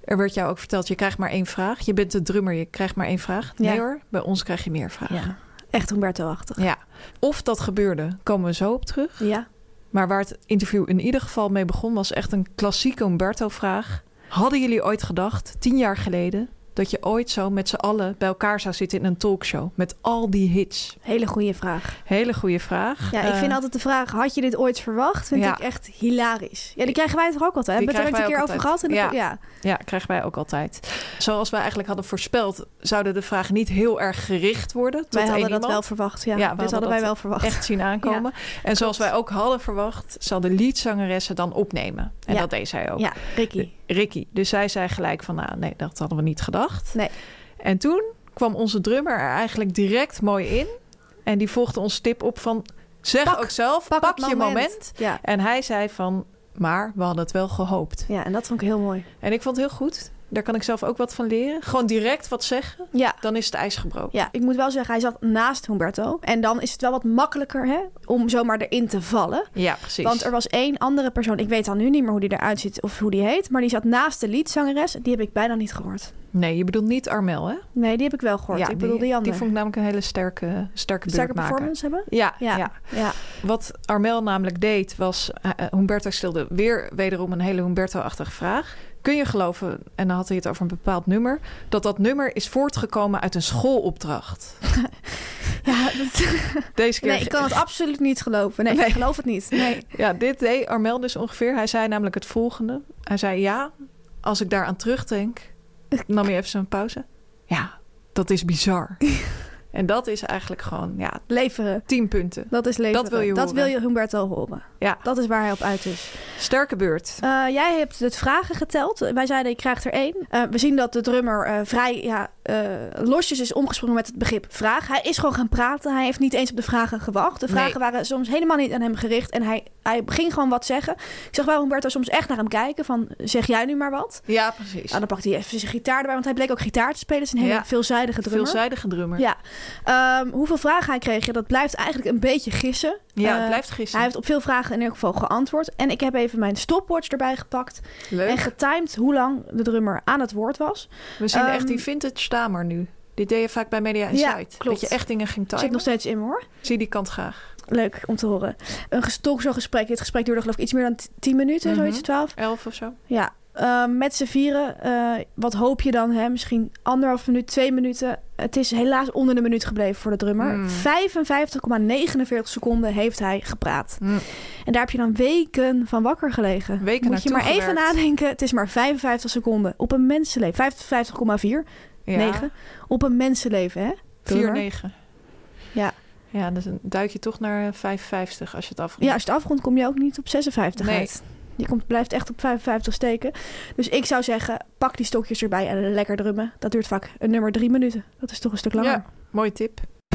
Er werd jou ook verteld, je krijgt maar één vraag. Je bent de drummer, je krijgt maar één vraag. Nee Ja. hoor, bij ons krijg je meer vragen. Ja. Echt Humberto-achtig. Ja. Of dat gebeurde, komen we zo op terug. Ja. Maar waar het interview in ieder geval mee begon... was echt een klassieke Humberto-vraag. Hadden jullie ooit gedacht, tien jaar geleden... dat je ooit zo met z'n allen bij elkaar zou zitten in een talkshow... met al die hits? Hele goede vraag. Hele goede vraag. Ja, ik Uh, vind altijd de vraag, had je dit ooit verwacht? Vind ja. ik echt hilarisch. Ja, die krijgen wij toch ook altijd? Die Hebben we het er krijgen ooit een keer wij over ook gehad? In de altijd. ja. Ja, krijgen wij ook altijd. Zoals wij eigenlijk hadden voorspeld... zouden de vragen niet heel erg gericht worden. Tot Wij hadden één dat iemand. wel verwacht. Ja, Ja, we dit hadden hadden wij dat wel verwacht. Echt zien aankomen. En zoals wij ook hadden verwacht... zal de leadzangeressen dan opnemen. En Ja. dat deed zij ook. Ja, Ricky. Ricky. Dus zij zei gelijk van... nou, nee, dat hadden we niet gedacht. Nee. En toen kwam onze drummer er eigenlijk direct mooi in. En die volgde ons tip op van... zeg Pak, ook zelf, pak pak, het je moment. moment. Ja. En hij zei van... maar we hadden het wel gehoopt. Ja, en dat vond ik heel mooi. En ik vond het heel goed. Daar kan ik zelf ook wat van leren. Gewoon direct wat zeggen. Ja. Dan is het ijs gebroken. Ja, ik moet wel zeggen, hij zat naast Humberto. En dan is het wel wat makkelijker hè, om zomaar erin te vallen. Ja, precies. Want er was één andere persoon, ik weet dan nu niet meer hoe die eruit ziet of hoe die heet. Maar die zat naast de liedzangeres. Die heb ik bijna niet gehoord. Nee, je bedoelt niet Armel, hè? Nee, die heb ik wel gehoord. Ja, ik bedoel die, die andere. Die vond ik namelijk een hele sterke, sterke Sterke beurt performance hebben? Ja, Ja. ja. Ja. Wat Armel namelijk deed was... Uh, Humberto stelde weer wederom een hele Humberto-achtige vraag. Kun je geloven, en dan had hij het over een bepaald nummer... dat dat nummer is voortgekomen uit een schoolopdracht? Ja, dat... Deze keer... Nee, ik kan het absoluut niet geloven. Nee, Nee. ik geloof het niet. Nee. Ja, dit deed Armel dus ongeveer. Hij zei namelijk het volgende. Hij zei, ja, als ik daaraan terugdenk... nam je even zo'n pauze. Ja, dat is bizar. En dat is eigenlijk gewoon, ja, Leveren. tien punten. Dat is leveren. Dat wil je Dat horen. wil je Humberto horen. Ja, Dat is waar hij op uit is. sterke beurt. Uh, jij hebt het vragen geteld. Wij zeiden, je krijgt er één. Uh, we zien dat de drummer uh, vrij ja, uh, losjes is omgesprongen met het begrip vraag. Hij is gewoon gaan praten. Hij heeft niet eens op de vragen gewacht. De vragen Nee. waren soms helemaal niet aan hem gericht. En hij, hij ging gewoon wat zeggen. Ik zag wel Humberto soms echt naar hem kijken. Van, zeg jij nu maar wat? Ja, precies. Nou, dan pakt hij even zijn gitaar erbij. Want hij bleek ook gitaar te spelen. Het is een hele Ja. veelzijdige drummer. Veelzijdige drummer. Ja. Um, hoeveel vragen hij kreeg, dat blijft eigenlijk een beetje gissen. Ja, Uh, het blijft gissen. Hij heeft op veel vragen in ieder geval geantwoord. En ik heb even mijn stopwatch erbij gepakt. Leuk. En getimed hoe lang de drummer aan het woord was. We zien Um, echt die vintage stamer nu. Dit deed je vaak bij Media Ja, Insight. klopt. Dat je echt dingen ging Zit timen. nog steeds in me, hoor. Zie die kant graag. Leuk om te horen. Een gestok zo'n gesprek. Dit gesprek duurde geloof ik iets meer dan t- tien minuten. Mhm. Zoiets, twaalf. Elf of zo. Ja. Uh, met z'n vieren. Uh, wat hoop je dan? Hè? Misschien anderhalf minuut, twee minuten. Het is helaas onder de minuut gebleven voor de drummer. Mm. vijfenvijftig komma negenenveertig seconden heeft hij gepraat. Mm. En daar heb je dan weken van wakker gelegen. Weken Moet je maar naartoe even gewerkt. nadenken. Het is maar vijfenvijftig seconden op een mensenleven. vijfenvijftig komma vier. Ja. negen. Op een mensenleven, hè? vier Drummer. negen. Ja. Ja, dus dan duik je toch naar vijfenvijftig als je het afrondt. Ja, als je het afrondt kom je ook niet op zesenvijftig Nee. uit. Je komt, blijft echt op vijfenvijftig steken. Dus ik zou zeggen, pak die stokjes erbij en lekker drummen. Dat duurt vaak een nummer drie minuten. Dat is toch een stuk langer. Ja, mooie tip.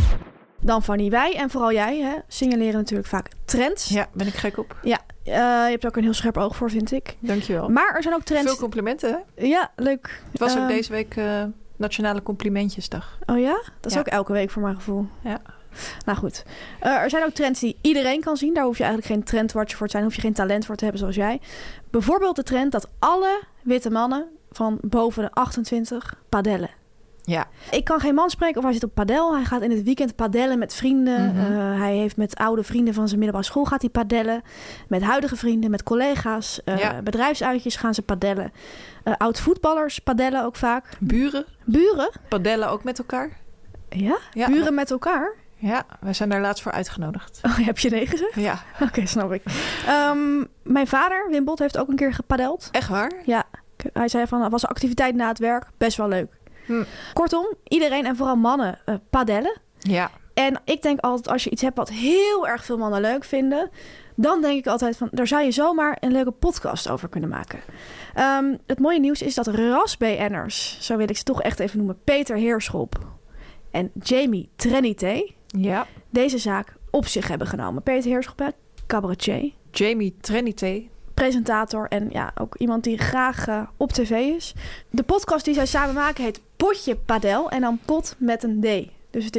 Dan Fanny, wij en vooral jij hè, signaleren natuurlijk vaak trends. Ja, ben ik gek op. Ja, uh, je hebt er ook een heel scherp oog voor, vind ik. Dankjewel. Maar er zijn ook trends... Veel complimenten, hè? Ja, leuk. Het was ook Ehm, deze week uh, Nationale Complimentjesdag. Oh ja? Dat is Ja. ook elke week voor mijn gevoel. Ja. Nou goed. Uh, er zijn ook trends die iedereen kan zien. Daar hoef je eigenlijk geen trendwatcher voor te zijn. Hoef je geen talent voor te hebben zoals jij. Bijvoorbeeld de trend dat alle witte mannen van boven de achtentwintig padellen. Ja. Ik kan geen man spreken of hij zit op padel. Hij gaat in het weekend padellen met vrienden. Mhm. Uh, hij heeft met oude vrienden van zijn middelbare school gaat hij padellen. Met huidige vrienden, met collega's. Uh, Ja. Bedrijfsuitjes gaan ze padellen. Uh, oud-voetballers padellen ook vaak. Buren, Buren? padellen ook met elkaar. Ja? Ja. Buren met elkaar? Ja, wij zijn daar laatst voor uitgenodigd. Oh, heb je nee gezegd? Ja. Oké, snap ik. Um, mijn vader, Wim Bot, heeft ook een keer gepadeld. Echt waar? Ja, hij zei van, was een activiteit na het werk. Best wel leuk. Hm. Kortom, iedereen en vooral mannen uh, padellen. Ja. En ik denk altijd, als je iets hebt wat heel erg veel mannen leuk vinden, dan denk ik altijd van, daar zou je zomaar een leuke podcast over kunnen maken. Um, het mooie nieuws is dat Ras B N'ers, zo wil ik ze toch echt even noemen, Peter Heerschop en Jamie Trinité, Ja. deze zaak op zich hebben genomen. Peter Heerschop, hè, cabaretier, Jamie Trinité. presentator en ja, ook iemand die graag uh, op tv is. De podcast die zij samen maken heet Potje Padel en dan pot met een D. Dus het is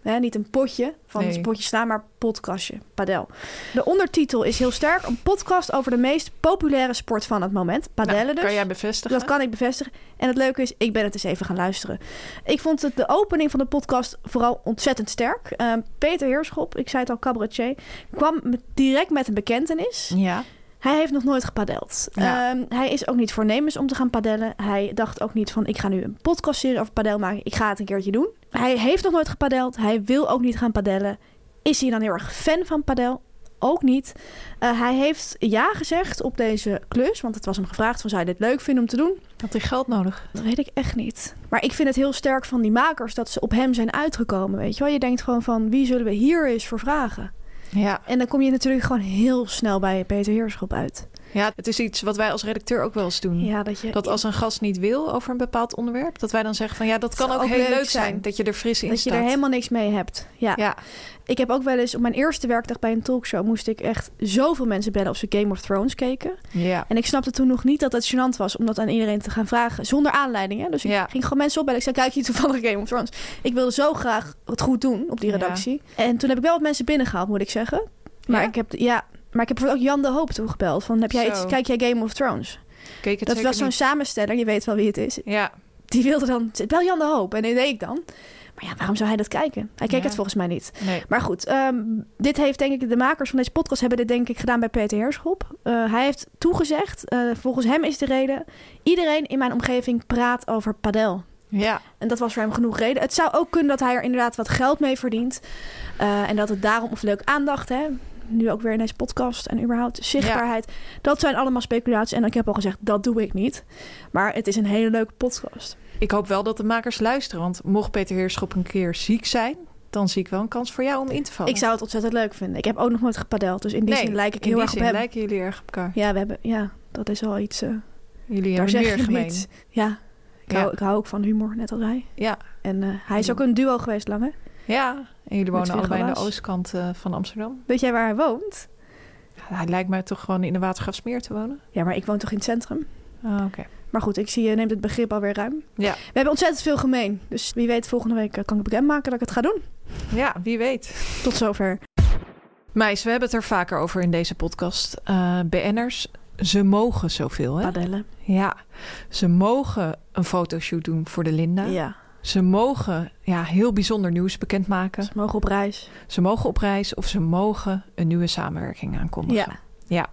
Hè, niet een potje van Nee. het potje slaan, maar podcastje, padel. De ondertitel is heel sterk. Een podcast over de meest populaire sport van het moment. Padellen Nou, dus. kan jij bevestigen? Dat kan ik bevestigen. En het leuke is, ik ben het eens even gaan luisteren. Ik vond het, de opening van de podcast vooral ontzettend sterk. Uh, Peter Heerschop, ik zei het al, cabaretier, kwam met, direct met een bekentenis. Ja. Hij heeft nog nooit gepadeld. Ja. Um, hij is ook niet voornemens om te gaan padellen. Hij dacht ook niet van, ik ga nu een podcastserie over padel maken. Ik ga het een keertje doen. Hij heeft nog nooit gepadeld. Hij wil ook niet gaan padellen. Is hij dan heel erg fan van padel? Ook niet. Uh, hij heeft ja gezegd op deze klus. Want het was hem gevraagd van, zou je dit leuk vinden om te doen? Had hij geld nodig? Dat weet ik echt niet. Maar ik vind het heel sterk van die makers dat ze op hem zijn uitgekomen. Weet je wel? Je denkt gewoon van, wie zullen we hier eens voor vragen? Ja. En dan kom je natuurlijk gewoon heel snel bij Peter Heerschop uit. Ja, het is iets wat wij als redacteur ook wel eens doen. Ja, dat, je, dat als een gast niet wil over een bepaald onderwerp, dat wij dan zeggen van ja, dat kan ook, ook heel leuk zijn. zijn. Dat je er fris in dat staat. Dat je er helemaal niks mee hebt. Ja. ja. Ik heb ook wel eens op mijn eerste werkdag bij een talkshow moest ik echt zoveel mensen bellen of ze Game of Thrones keken. Ja. En ik snapte toen nog niet dat het gênant was om dat aan iedereen te gaan vragen. Zonder aanleiding. Hè? Dus ik ja. ging gewoon mensen opbellen. Ik zei, kijk je toevallig Game of Thrones? Ik wilde zo graag het goed doen op die redactie. Ja. En toen heb ik wel wat mensen binnengehaald, moet ik zeggen. Maar ja? ik heb ja, maar ik heb bijvoorbeeld ook Jan de Hoop toegebeld. Van, heb jij iets, kijk jij Game of Thrones? Keek het dat was zo'n niet. samensteller, je weet wel wie het is. Ja. Die wilde dan, bel Jan de Hoop. En dat deed ik dan. Maar ja, waarom zou hij dat kijken? Hij keek ja. het volgens mij niet. Nee. Maar goed, um, dit heeft denk ik, de makers van deze podcast hebben dit denk ik gedaan bij Peter Heerschop. Uh, hij heeft toegezegd, uh, volgens hem is de reden, iedereen in mijn omgeving praat over padel. Ja. En dat was voor hem genoeg reden. Het zou ook kunnen dat hij er inderdaad wat geld mee verdient. Uh, en dat het daarom, of leuk aandacht, hè, nu ook weer in deze podcast en überhaupt zichtbaarheid. Ja. Dat zijn allemaal speculaties. En ik heb al gezegd, dat doe ik niet. Maar het is een hele leuke podcast. Ik hoop wel dat de makers luisteren. Want mocht Peter Heerschop een keer ziek zijn, dan zie ik wel een kans voor jou om in te vallen. Ik zou het ontzettend leuk vinden. Ik heb ook nog nooit gepadeld. Dus in die nee, zin lijk ik heel erg op hem. lijken jullie erg op elkaar. Ja, we hebben, ja, dat is al iets. Uh, jullie hebben meer gemeen. Iets. Ja, ik, ja. Hou, ik hou ook van humor, net als hij. Ja. En uh, hij is ook een duo geweest lang, hè? Ja, en jullie wonen allebei aan de oostkant uh, van Amsterdam. Weet jij waar hij woont? Ja, hij lijkt mij toch gewoon in de Watergraafsmeer te wonen. Ja, maar ik woon toch in het centrum? Ah, oké. Okay. Maar goed, ik zie je neemt het begrip alweer ruim. Ja. We hebben ontzettend veel gemeen. Dus wie weet, volgende week kan ik bekendmaken dat ik het ga doen. Ja, wie weet. Tot zover. Meis, we hebben het er vaker over in deze podcast. Uh, B N'ers, ze mogen zoveel, hè? Padellen. Ja, ze mogen een fotoshoot doen voor de Linda. Ja. Ze mogen ja, heel bijzonder nieuws bekendmaken. Ze mogen op reis. Ze mogen op reis of ze mogen een nieuwe samenwerking aankondigen. Ja. Ja.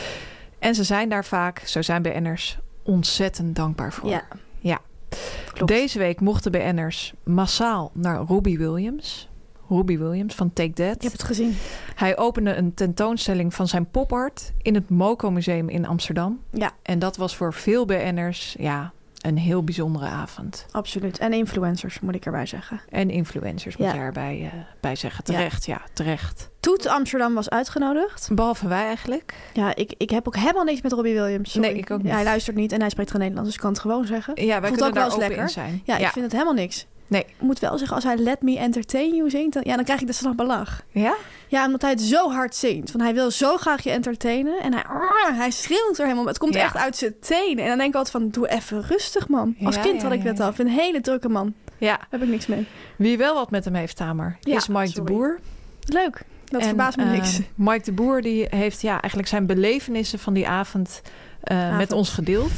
En ze zijn daar vaak, zo zijn B N'ers, ontzettend dankbaar voor. Ja. Ja. Klopt. Deze week mochten B N'ers massaal naar Robbie Williams. Robbie Williams van Take That. Ik heb het gezien. Hij opende een tentoonstelling van zijn pop-art in het Moco Museum in Amsterdam. Ja. En dat was voor veel B N'ers ja, een heel bijzondere avond. Absoluut. En influencers, moet ik erbij zeggen. En influencers moet ja. je erbij uh, bij zeggen. Terecht, ja. ja, terecht. Toet Amsterdam was uitgenodigd. Behalve wij eigenlijk. Ja, ik, ik heb ook helemaal niks met Robbie Williams. Sorry. Nee, ik ook niet. Ja, hij luistert niet en hij spreekt geen Nederlands, dus ik kan het gewoon zeggen. Ja, wij Voelt kunnen ook daar wel eens open lekker. in zijn. Ja, ja, ik vind het helemaal niks. Nee. Ik moet wel zeggen, als hij Let Me Entertain You zingt, dan, ja, dan krijg ik de slag belach. Ja? Ja, omdat hij het zo hard zingt. Want hij wil zo graag je entertainen. En hij, hij schreeuwt er helemaal. Het komt ja. echt uit zijn tenen. En dan denk ik altijd van, doe even rustig, man. Als ja, kind ja, had ik dat ja. al. Ik vind een hele drukke man. Ja. Daar heb ik niks mee. Wie wel wat met hem heeft, Tamer, ja, is Mike sorry. de Boer. Leuk. Dat en, verbaast me niks. Uh, Mike de Boer die heeft ja, eigenlijk zijn belevenissen van die avond, uh, avond. met ons gedeeld.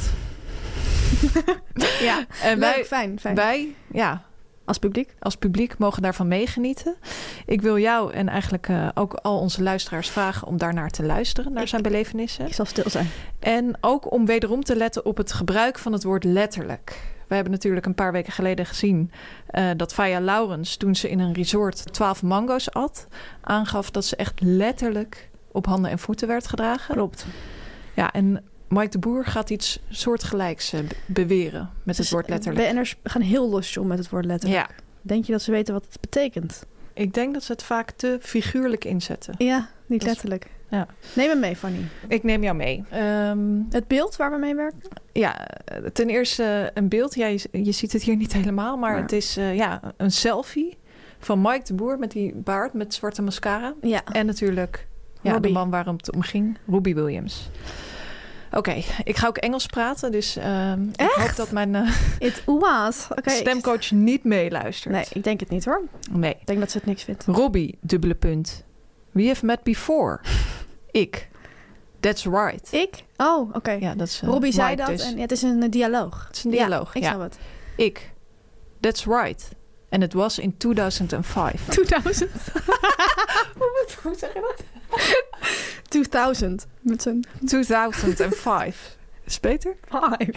ja, en leuk, wij, fijn, fijn. Wij, ja... Als publiek? Als publiek mogen daarvan meegenieten. Ik wil jou en eigenlijk uh, ook al onze luisteraars vragen om daarnaar te luisteren, naar ik, zijn belevenissen. Ik zal stil zijn. En ook om wederom te letten op het gebruik van het woord letterlijk. We hebben natuurlijk een paar weken geleden gezien uh, dat Faya Laurens, toen ze in een resort twaalf mango's at, aangaf dat ze echt letterlijk op handen en voeten werd gedragen. Klopt. Ja, en Mike de Boer gaat iets soortgelijks uh, beweren met dus het woord letterlijk. B N'ers gaan heel losjes om met het woord letterlijk. Ja. Denk je dat ze weten wat het betekent? Ik denk dat ze het vaak te figuurlijk inzetten. Ja, niet dat letterlijk. Is, ja. Neem hem mee, Fanny. Ik neem jou mee. Um, het beeld waar we mee werken? Ja, ten eerste een beeld. Ja, je, je ziet het hier niet helemaal, maar, maar. het is uh, ja, een selfie van Mike de Boer met die baard met zwarte mascara. Ja. En natuurlijk ja, de man waarom het om ging, Robbie Williams. Oké, okay, ik ga ook Engels praten. Dus uh, ik hoop dat mijn uh, It was. Okay. stemcoach niet meeluistert. Nee, ik denk het niet hoor. Nee. Ik denk dat ze het niks vindt. Robbie, dubbele punt. We have met before. Ik. That's right. Ik? Oh, oké. Okay. Ja, dat is uh, Robbie zei Mike dat dus. en het is een uh, dialoog. Het is een dialoog, ja. Ik ja. snap het. Ik. That's right. And it was in two thousand five. tweeduizend Hoe zeg je dat? tweeduizend Met zijn... two thousand five. Is beter? Five.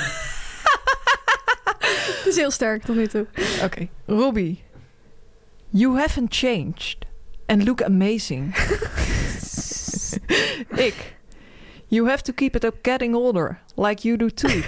Het is heel sterk tot nu toe. Oké. Okay. Robbie. You haven't changed. And look amazing. Ik. You have to keep it up getting older. Like you do too.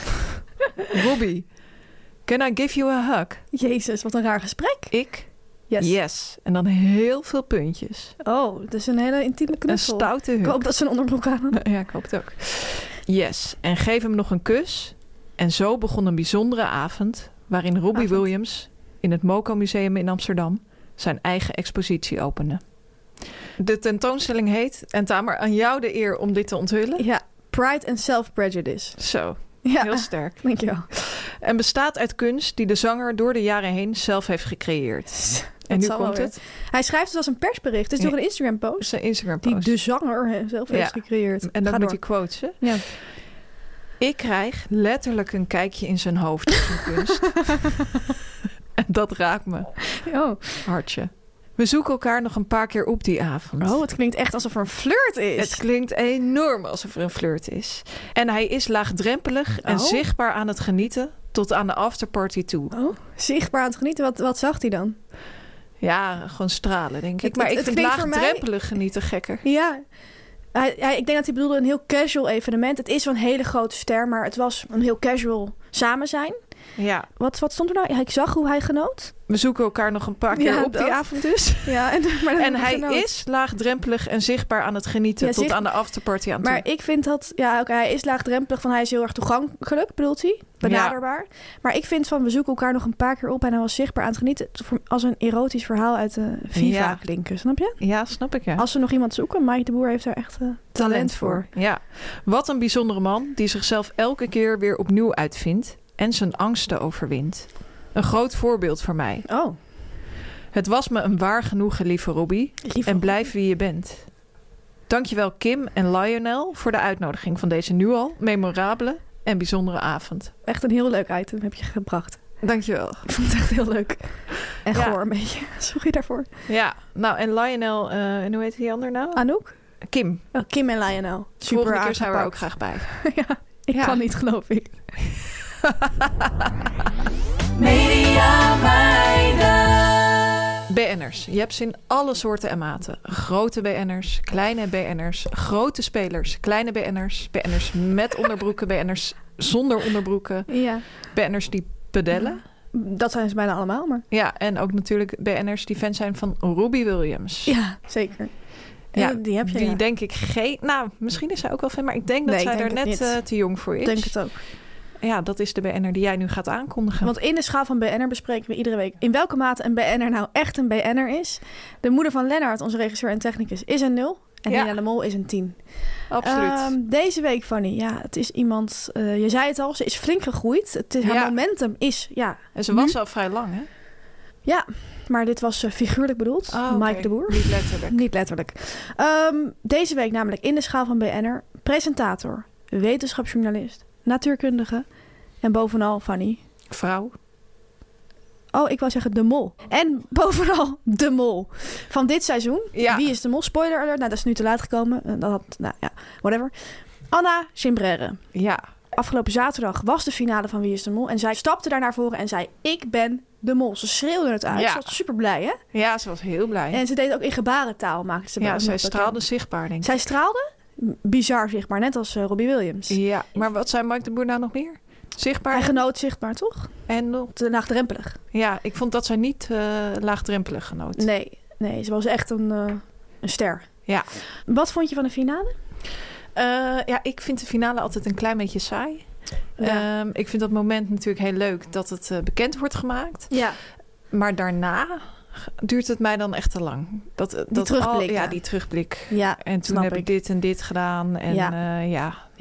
Robbie. Can I give you a hug? Jezus, wat een raar gesprek. Ik. Yes. Yes. En dan heel veel puntjes. Oh, dus een hele intieme knuffel. Een stoute hug. Ik hoop dat ze een onderbroek aan hebben. Ja, ik hoop het ook. Yes. En geef hem nog een kus. En zo begon een bijzondere avond... waarin Robbie avond. Williams in het Moco Museum in Amsterdam... zijn eigen expositie opende. De tentoonstelling heet... en Tamer, aan jou de eer om dit te onthullen. Ja, Pride and Self-Prejudice. Zo, ja, heel sterk. Dankjewel. En bestaat uit kunst die de zanger door de jaren heen zelf heeft gecreëerd. En nu komt het. Hij schrijft het als een persbericht. Het is door een Instagram-post. Het is een Instagram-post. Die de zanger zelf heeft ja. gecreëerd. En dan met die quotes, hè? Ja. Ik krijg letterlijk een kijkje in zijn hoofd van kunst. En dat raakt me. Oh. Hartje. We zoeken elkaar nog een paar keer op die avond. Oh, het klinkt echt alsof er een flirt is. Het klinkt enorm alsof er een flirt is. En hij is laagdrempelig en oh. zichtbaar aan het genieten... tot aan de afterparty toe. Oh, zichtbaar aan het genieten? Wat, wat zag hij dan? Ja, gewoon stralen, denk ik. Het, maar het, ik het vind laagdrempelig mij... genieten gekker. Ja, hij, hij, ik denk dat hij bedoelde een heel casual evenement. Het is wel een hele grote ster, maar het was een heel casual samen zijn. Ja. Wat, wat stond er nou? Ik zag hoe hij genoot. We zoeken elkaar nog een paar keer ja, op dat. die avond dus. Ja, en maar en hij genoot. is laagdrempelig en zichtbaar aan het genieten... ja, tot zicht... aan de afterparty aan toe. Maar ik vind dat... Ja, oké, okay, hij is laagdrempelig van... hij is heel erg toegankelijk, bedoelt hij. Benaderbaar. Ja. Maar ik vind van... we zoeken elkaar nog een paar keer op... en hij was zichtbaar aan het genieten... als een erotisch verhaal uit de Viva ja. klinken. Snap je? Ja, snap ik, ja. Als ze nog iemand zoeken... Mike de Boer heeft daar echt uh, talent, talent voor. voor. Ja. Wat een bijzondere man... die zichzelf elke keer weer opnieuw uitvindt... en zijn angsten overwint. Een groot voorbeeld voor mij. Oh. Het was me een waar genoegen, lieve Robbie. Lieve en blijf wie je bent. Dankjewel Kim en Lionel voor de uitnodiging van deze nu al memorabele en bijzondere avond. Echt een heel leuk item heb je gebracht. Dankjewel. Ik vond het echt heel leuk. En ja. goor een beetje. Sorry daarvoor. Ja, nou en Lionel, uh, en hoe heet die ander nou? Anouk? Kim. Oh, Kim en Lionel. Super Volgende keer zijn we er ook graag bij. ja, ik ja. kan niet, geloof ik. Media meiden. B N'ers. Je hebt ze in alle soorten en maten. Grote B N'ers, kleine B N'ers, grote spelers, kleine B N'ers, B N'ers met onderbroeken, B N'ers zonder onderbroeken, ja. B N'ers die pedellen. Dat zijn ze bijna allemaal, maar... Ja, en ook natuurlijk B N'ers die fan zijn van Robbie Williams. Ja, zeker. Ja, die heb je, Die ja. denk ik geen... Nou, misschien is zij ook wel fan, maar ik denk dat nee, zij er net uh, te jong voor is. Ik denk het ook. Ja, dat is de B N'er die jij nu gaat aankondigen. Want in de schaal van B N'er bespreken we iedere week... in welke mate een B N'er nou echt een B N'er is. De moeder van Lennart, onze regisseur en technicus, is een nul. En ja. Nina de Mol is een tien. Absoluut. Um, deze week, Fanny, ja, het is iemand... Uh, je zei het al, ze is flink gegroeid. Het is, haar ja. momentum is, ja... En ze was nu al vrij lang, hè? Ja, maar dit was uh, figuurlijk bedoeld. Oh, Mike okay. de Boer. Niet letterlijk. Niet letterlijk. Um, deze week namelijk in de schaal van B N'er... presentator, wetenschapsjournalist, natuurkundige... en bovenal, Fanny... Vrouw. Oh, ik wou zeggen de mol. En bovenal de mol. Van dit seizoen. Ja. Wie is de mol? Spoiler alert. Nou, dat is nu te laat gekomen. Dat had, nou ja, whatever. Anna Gimbrère. Ja. Afgelopen zaterdag was de finale van Wie is de Mol. En zij stapte daar naar voren en zei... Ik ben de mol. Ze schreeuwde het uit. Ja. Ze was super blij, hè? Ja, ze was heel blij. En ze deed ook in gebarentaal. Maakte ze ja, zij straalde zichtbaar, denk ik. Zij straalde? Bizar zichtbaar. Net als uh, Robbie Williams. Ja, maar wat zei Mike de Boer nou nog meer? Zichtbaar? Hij genoot zichtbaar, toch? En nog? Te laagdrempelig. Ja, ik vond dat zij niet uh, laagdrempelig genoot. Nee, nee, ze was echt een, uh, een ster. Ja. Wat vond je van de finale? Uh, ja, ik vind de finale altijd een klein beetje saai. Ja. Um, ik vind dat moment natuurlijk heel leuk dat het uh, bekend wordt gemaakt. Ja. Maar daarna duurt het mij dan echt te lang. Dat, die dat terugblik. Al, ja, die terugblik. Ja, en toen heb ik. ik dit en dit gedaan. En ja, uh, ja,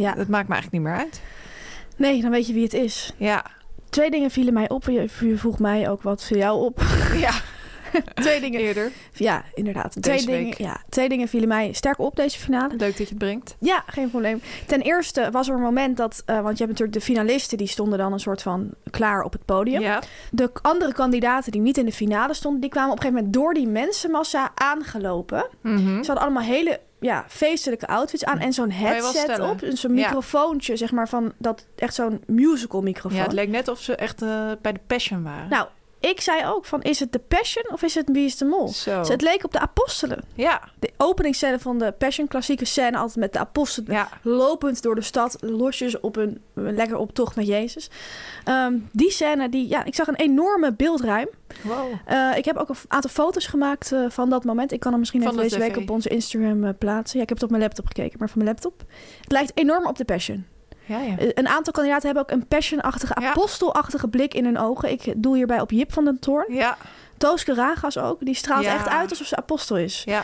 Ja. Dat maakt me eigenlijk niet meer uit. Nee, dan weet je wie het is. Ja. Twee dingen vielen mij op. Je, je vroeg mij ook wat viel jou op. Ja. Twee dingen. Eerder. Ja, inderdaad. Twee Deze dingen, week. ja, twee dingen vielen mij sterk op deze finale. Leuk dat je het brengt. Ja, geen probleem. Ten eerste was er een moment dat... Uh, want je hebt natuurlijk de finalisten... die stonden dan een soort van klaar op het podium. Ja. De andere kandidaten die niet in de finale stonden... die kwamen op een gegeven moment door die mensenmassa aangelopen. Mm-hmm. Ze hadden allemaal hele ja, feestelijke outfits aan... en zo'n headset op. Dus zo'n Ja. microfoontje, zeg maar, van dat echt zo'n musical microfoon. Ja, het leek net of ze echt uh, bij de Passion waren. Nou, ik zei ook van, is het de Passion of is het Wie is de Mol? Zo. Dus het leek op de apostelen. Ja. De openingsscène van de Passion, klassieke scène... altijd met de apostelen Ja. lopend door de stad... losjes op een lekker optocht met Jezus. Um, die scène, die, ja, ik zag een enorme beeldruim. Wow. Uh, ik heb ook een aantal foto's gemaakt uh, van dat moment. Ik kan hem misschien Van even deze de week tv. op onze Instagram uh, plaatsen. Ja, ik heb het op mijn laptop gekeken, maar van mijn laptop. Het lijkt enorm op de Passion. Ja, ja. Een aantal kandidaten hebben ook een passionachtige, Ja. apostelachtige blik in hun ogen. Ik doe hierbij op Jip van den Toorn. Ja. Tooske Ragas ook. Die straalt Ja. echt uit alsof ze apostel is. Ja.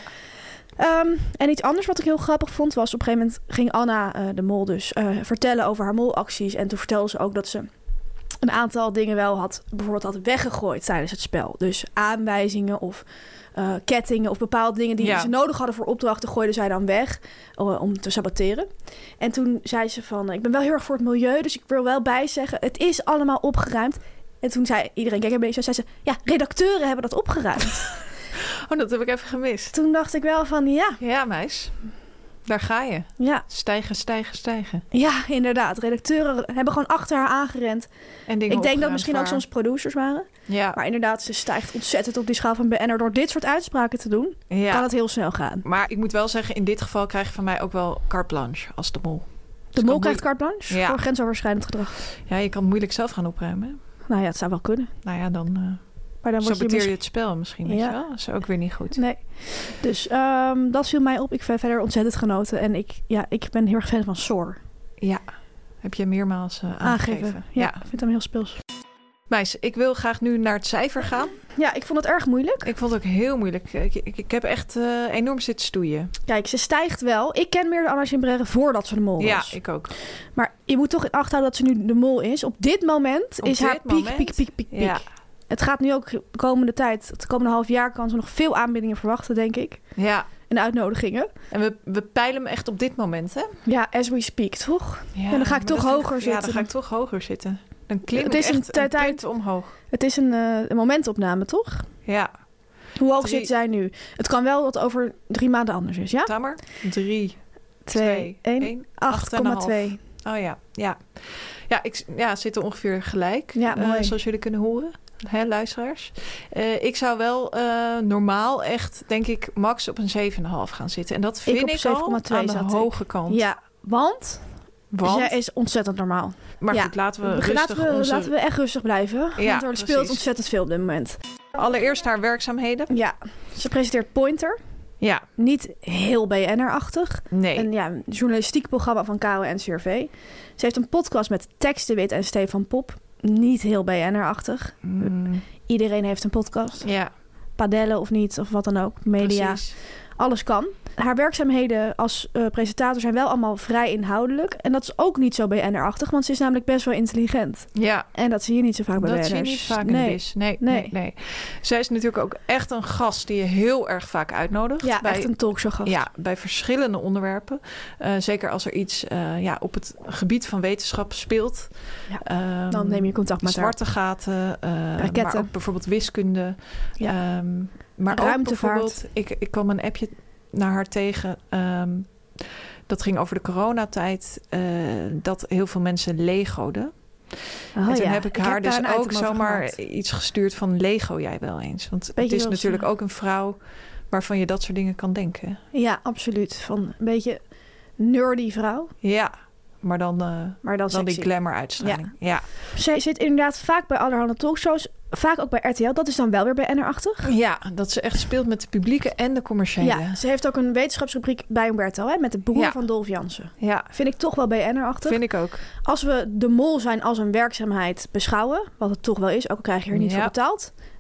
Um, en iets anders wat ik heel grappig vond was... op een gegeven moment ging Anna, uh, de mol dus, uh, vertellen over haar molacties. En toen vertelde ze ook dat ze een aantal dingen wel had... bijvoorbeeld had weggegooid tijdens het spel. Dus aanwijzingen of uh, kettingen of bepaalde dingen... die Ja. ze nodig hadden voor opdrachten, gooiden zij dan weg... Uh, om te saboteren. En toen zei ze van... ik ben wel heel erg voor het milieu, dus ik wil wel bijzeggen... het is allemaal opgeruimd. En toen zei iedereen, kijk een beetje zo, zei ze... ja, redacteuren hebben dat opgeruimd. Oh, dat heb ik even gemist. Toen dacht ik wel van, ja... Ja, meis. Daar ga je. Ja, Stijgen, stijgen, stijgen. ja, inderdaad. Redacteuren hebben gewoon achter haar aangerend. En dingen Ik denk dat opgeruimd misschien ook waar. soms producers waren. Ja. Maar inderdaad, ze stijgt ontzettend op die schaal van B N R. Door dit soort uitspraken te doen, ja. kan het heel snel gaan. Maar ik moet wel zeggen, in dit geval krijg je van mij ook wel carte blanche als de mol. De mol krijgt carte blanche Ja. voor grensoverschrijdend gedrag. Ja, je kan moeilijk zelf gaan opruimen. Nou ja, het zou wel kunnen. Nou ja, dan, uh, Maar dan word je saboteer je misschien... het spel misschien, weet Ja. je wel. Dat is ook weer niet goed. Nee. Dus um, dat viel mij op. Ik heb verder ontzettend genoten. En ik, ja, ik ben heel erg fan van Soar. Ja, heb je meermaals uh, aangegeven. Aangeven. Ja, Ja. ik vind hem heel speels. Meis, ik wil graag nu naar het cijfer gaan. Ja, ik vond het erg moeilijk. Ik vond het ook heel moeilijk. Ik, ik, ik heb echt uh, enorm zitten stoeien. Kijk, ze stijgt wel. Ik ken meer de Anna Gimbrère voordat ze de mol was. Ja, ik ook. Maar je moet toch in acht houden dat ze nu de mol is. Op dit moment Op is dit haar piek, moment? piek, piek, piek, piek. Ja. Het gaat nu ook de komende tijd, het komende half jaar kan ze nog veel aanbiedingen verwachten, denk ik. Ja. En uitnodigingen. En we, we peilen hem echt op dit moment, hè? Ja, as we speak, toch? Ja, En dan ga ik maar toch dat vind hoger Ja, zitten. dan ga ik toch hoger zitten. Dan klim Het ik is een echt tijd- een punt omhoog. Het is een, uh, een momentopname, toch? Ja. Hoe hoog Drie. zit zij nu? Het kan wel dat over drie maanden anders is, ja? Tammer? Drie, Twee, één, één, acht komma twee. Oh ja, ja. Ja, ik ja, zitten ongeveer gelijk. Ja, uh, mooi. zoals jullie kunnen horen, hè, luisteraars. Uh, ik zou wel uh, normaal echt, denk ik, max op een zeven komma vijf gaan zitten. En dat vind op ik, zeven al komma twee aan de zat ik. hoge kant. Ja, want, Want, zij is ontzettend normaal. maar ja. goed, laten we Laten rustig we, onze... laten we echt rustig blijven. Ja, want er precies. speelt ontzettend veel op dit moment. Allereerst haar werkzaamheden. Ja, ze presenteert Pointer. Ja, Niet heel B N R-achtig. nee. Een ja, journalistiek programma van K R O en N C R V. Ze heeft een podcast met Tex de Wit en Stefan Pop. Niet heel B N R-achtig. Mm, Iedereen heeft een podcast. ja, Padellen of niet, of wat dan ook. Media. precies. Alles kan. Haar werkzaamheden als uh, presentator zijn wel allemaal vrij inhoudelijk. En dat is ook niet zo B N R-achtig, want ze is namelijk best wel intelligent. Ja, En dat zie je niet zo vaak bij dat B N R's. zie je niet vaak in nee. de bis. Nee, nee, Nee. nee. Zij is natuurlijk ook echt een gast die je heel erg vaak uitnodigt. Ja, bij, echt een talkshowgast. Ja, bij verschillende onderwerpen. Uh, zeker als er iets uh, ja, op het gebied van wetenschap speelt. Ja, Um, dan neem je contact met zwarte gaten, uh, Raketten. maar ook bijvoorbeeld wiskunde. Ja. Um, maar ook Ruimtevaart. bijvoorbeeld, ik, ik kwam een appje naar haar tegen. Um, dat ging over de coronatijd. Uh, dat heel veel mensen Lego'den. Oh, en toen ja. heb ik haar heb daar dus een ook item over zomaar gemaakt. iets gestuurd van Lego jij wel eens. Want Beetje het is zoals, natuurlijk uh, ook een vrouw waarvan je dat soort dingen kan denken. Ja, absoluut. Van een beetje nerdy vrouw. Ja, maar dan, uh, Maar dan, dan die sexy. glamour uitstraling. Ja. Ja. Zij zit inderdaad vaak bij allerhande talkshows. Vaak ook bij R T L. Dat is dan wel weer bij N R-achtig. ja, dat ze echt speelt met de publieke en de commerciële. Ja, ze heeft ook een wetenschapsrubriek bij Umberto. Hè, met de broer Ja. van Dolf Jansen. Ja, Vind ik toch wel bij N R-achtig. vind ik ook. Als we de mol zijn als een werkzaamheid beschouwen, wat het toch wel is, ook al krijg je er niet Ja. voor betaald.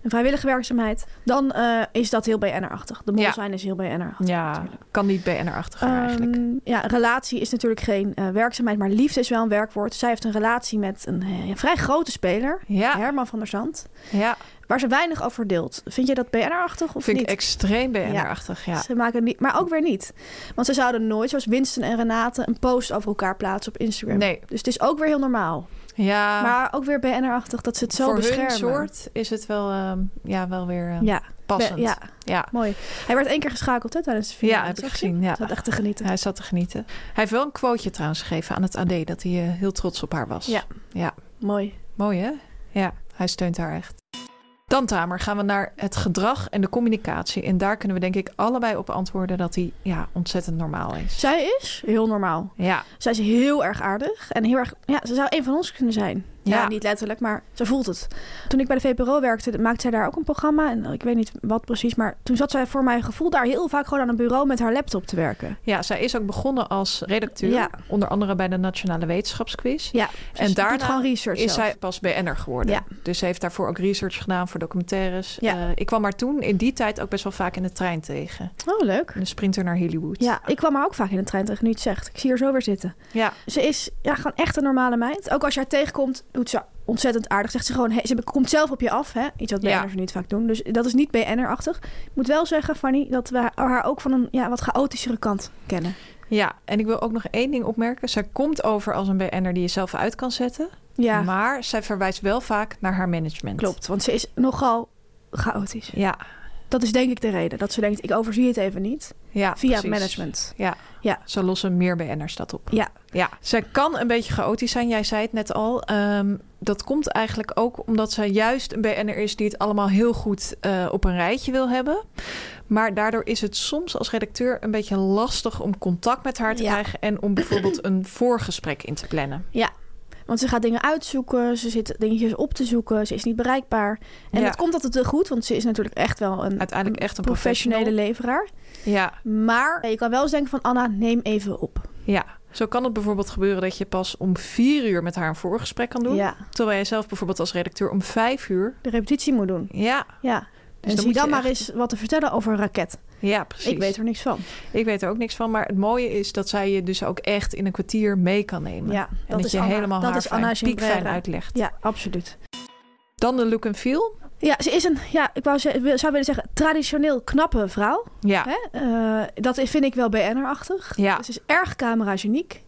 een vrijwillige werkzaamheid, dan uh, is dat heel B N R-achtig. De mol Ja. zijn is heel B N R-achtig. Ja, natuurlijk. kan niet B N R-achtiger Um, eigenlijk. Ja, relatie is natuurlijk geen uh, werkzaamheid, maar liefde is wel een werkwoord. Zij heeft een relatie met een, uh, een vrij grote speler, Ja. Herman van der Zand, Ja, waar ze weinig over deelt. Vind je dat B N R-achtig of vind niet? ik extreem B N R-achtig, ja. Ze maken niet, maar ook weer niet. Want ze zouden nooit, zoals Winston en Renate, een post over elkaar plaatsen op Instagram. Nee. Dus het is ook weer heel normaal. Ja, Maar ook weer B N R-achtig dat ze het zo voor beschermen. hun soort is het wel, uh, ja, wel weer uh, Ja, passend. Be- ja, ja. mooi. Hij werd één keer geschakeld hè, tijdens de finale. Ja, heb ik Zag je? gezien. Ja. Hij zat echt te genieten. Hij zat te genieten. Hij heeft wel een quoteje trouwens gegeven aan het A D... dat hij uh, heel trots op haar was. Ja. Ja. Mooi. Mooi, hè? Ja, hij steunt haar echt. Dan, Tamer, gaan we naar het gedrag en de communicatie. En daar kunnen we denk ik allebei op antwoorden... dat hij ja, ontzettend normaal is. Zij is heel normaal. Ja. Zij is heel erg aardig. En heel erg... Ja, ze zou een van ons kunnen zijn. Ja, Ja. niet letterlijk, maar ze voelt het. Toen ik bij de V P R O werkte, maakte zij daar ook een programma. En ik weet niet wat precies, maar toen zat zij voor mijn gevoel daar heel vaak gewoon aan een bureau met haar laptop te werken. Ja, zij is ook begonnen als redacteur. Ja. Onder andere bij de Nationale Wetenschapsquiz. Ja, En en daarna doet gewoon research is zelf. zij pas B N R geworden. Ja. Dus ze heeft daarvoor ook research gedaan voor documentaires. Ja. Uh, ik kwam haar toen in die tijd ook best wel vaak in de trein tegen. Oh, leuk. In de sprinter naar Hollywood. Ja, ik kwam haar ook vaak in de trein tegen, nu je het zegt. Ik zie haar zo weer zitten. Ja. Ze is ja, gewoon echt een normale meid. Ook als je haar tegenkomt, doet ze ontzettend aardig. Zegt ze gewoon, hey, ze komt zelf op je af. Hè? Iets wat B N R'ers Ja. niet vaak doen. Dus dat is niet B N R-achtig. Ik moet wel zeggen, Fanny, dat we haar ook van een ja, wat chaotischere kant kennen. Ja, en ik wil ook nog één ding opmerken. Zij komt over als een B N R die je zelf uit kan zetten. Ja, Maar zij verwijst wel vaak naar haar management. klopt. Want ze is nogal chaotisch. Ja, Dat is denk ik de reden. Dat ze denkt, ik overzie het even niet. ja Via precies. het management. Ja. Ja. Zo lossen meer B N R's dat op. Ja, Ja, zij kan een beetje chaotisch zijn. Jij zei het net al. Um, dat komt eigenlijk ook omdat zij juist een B N R is die het allemaal heel goed uh, op een rijtje wil hebben. Maar daardoor is het soms als redacteur een beetje lastig om contact met haar te Ja. krijgen en om bijvoorbeeld een voorgesprek in te plannen. ja. Want ze gaat dingen uitzoeken. Ze zit dingetjes op te zoeken. Ze is niet bereikbaar. En Ja. dat komt altijd te goed. Want ze is natuurlijk echt wel een, Uiteindelijk echt een professionele professional. leveraar. Ja, Maar je kan wel eens denken van Anna, neem even op. ja. Zo kan het bijvoorbeeld gebeuren dat je pas om vier uur met haar een voorgesprek kan doen. Ja, Terwijl jij zelf bijvoorbeeld als redacteur om vijf uur. de repetitie moet doen. Ja, Ja. Dus en dan zie moet dan je maar echt- eens wat te vertellen over een raket. ja, precies. Ik weet er niks van. Ik weet er ook niks van. Maar het mooie is dat zij je dus ook echt in een kwartier mee kan nemen. Ja, En dat dat, is je Anna. helemaal Dat haar is Anna fijn, piekfijn Gimbrère. uitlegt. Ja, absoluut. Dan de look and feel. Ja, ze is een, ja, ik wou, ze- zou willen zeggen, traditioneel knappe vrouw. Ja, Hè? Uh, dat vind ik wel B N R-achtig. Ja. Ze is erg camerageniek.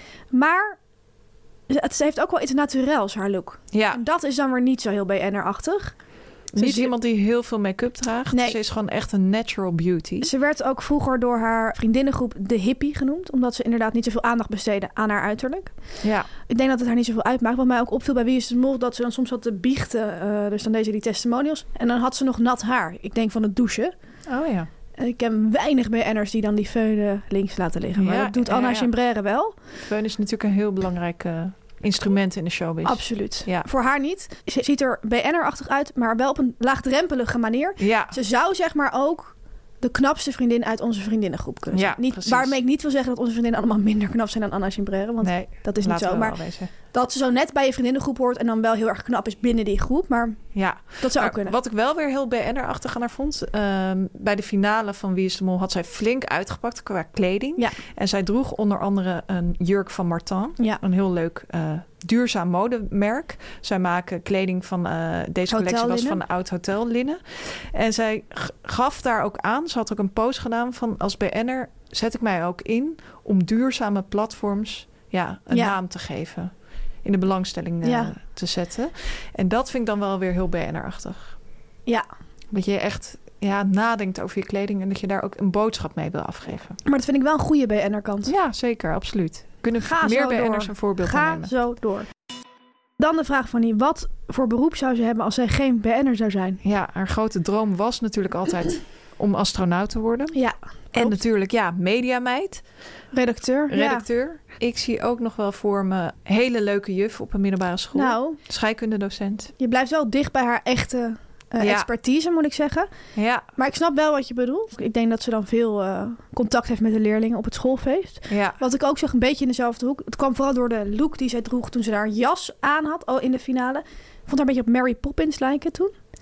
Maar het, ze heeft ook wel iets naturels, haar look. ja. En dat is dan weer niet zo heel B N R-achtig. Ze Niet is- iemand die heel veel make-up draagt. Nee. Ze is gewoon echt een natural beauty. Ze werd ook vroeger door haar vriendinnengroep de hippie genoemd. Omdat ze inderdaad niet zoveel aandacht besteedde aan haar uiterlijk. Ja, Ik denk dat het haar niet zoveel uitmaakt. Wat mij ook opviel bij Wie is de Mol, dat ze dan soms had te biechten. Uh, dus dan deed ze die testimonials. En dan had ze nog nat haar. Ik denk van het douchen. oh ja. En ik ken weinig B N'ers die dan die veulen links laten liggen. Maar Ja, dat doet ja, Anna ja. Gimbrère wel. Feun is natuurlijk een heel belangrijk uh, instrument in de showbiz. Absoluut. Ja. Voor haar niet. Ze ziet er B N'er-achtig uit, maar wel op een laagdrempelige manier. Ja, Ze zou zeg maar ook de knapste vriendin uit onze vriendinnengroep kunnen zijn. Ja, niet, precies. waarmee ik niet wil zeggen dat onze vriendinnen allemaal minder knap zijn dan Anna Gimbrère. Want nee, dat is niet laten zo. we Maar wel wezen. dat ze zo net bij je vriendinnengroep hoort en dan wel heel erg knap is binnen die groep. Maar Ja, dat zou maar ook kunnen. wat ik wel weer heel B N R-achtig aan haar vond. Um, bij de finale van Wie is de Mol had zij flink uitgepakt qua kleding. Ja. En zij droeg onder andere een jurk van Martin. Ja. Een heel leuk uh, duurzaam modemerk. Zij maken kleding van... Uh, deze collectie was van oud hotellinnen. En zij g- gaf daar ook aan. Ze had ook een post gedaan van... als B N R zet ik mij ook in om duurzame platforms ja, een Ja. naam te geven. In de belangstelling uh, Ja. te zetten. En dat vind ik dan wel weer heel B N R-achtig. Ja, Dat je echt ja, nadenkt over je kleding... en dat je daar ook een boodschap mee wil afgeven. maar dat vind ik wel een goede B N'er-kant. Ja, zeker, absoluut. Kunnen Ga meer zo B N'ers door. een voorbeeld Ga nemen. zo door. Dan de vraag van die, wat voor beroep zou ze hebben als zij geen B N'er zou zijn? Ja, haar grote droom was natuurlijk altijd om astronaut te worden. Ja, En natuurlijk, ja, mediameid, redacteur. redacteur. Ik zie ook nog wel voor me hele leuke juf op een middelbare school. Ja. Nou, Scheikundedocent. je blijft wel dicht bij haar echte uh, Ja. expertise, moet ik zeggen. Ja, Maar ik snap wel wat je bedoelt. Ik denk dat ze dan veel uh, contact heeft met de leerlingen op het schoolfeest. ja. Wat ik ook zag, een beetje in dezelfde hoek. Het kwam vooral door de look die zij droeg toen ze haar jas aan had oh, in de finale. Ik vond haar een beetje op Mary Poppins lijken toen.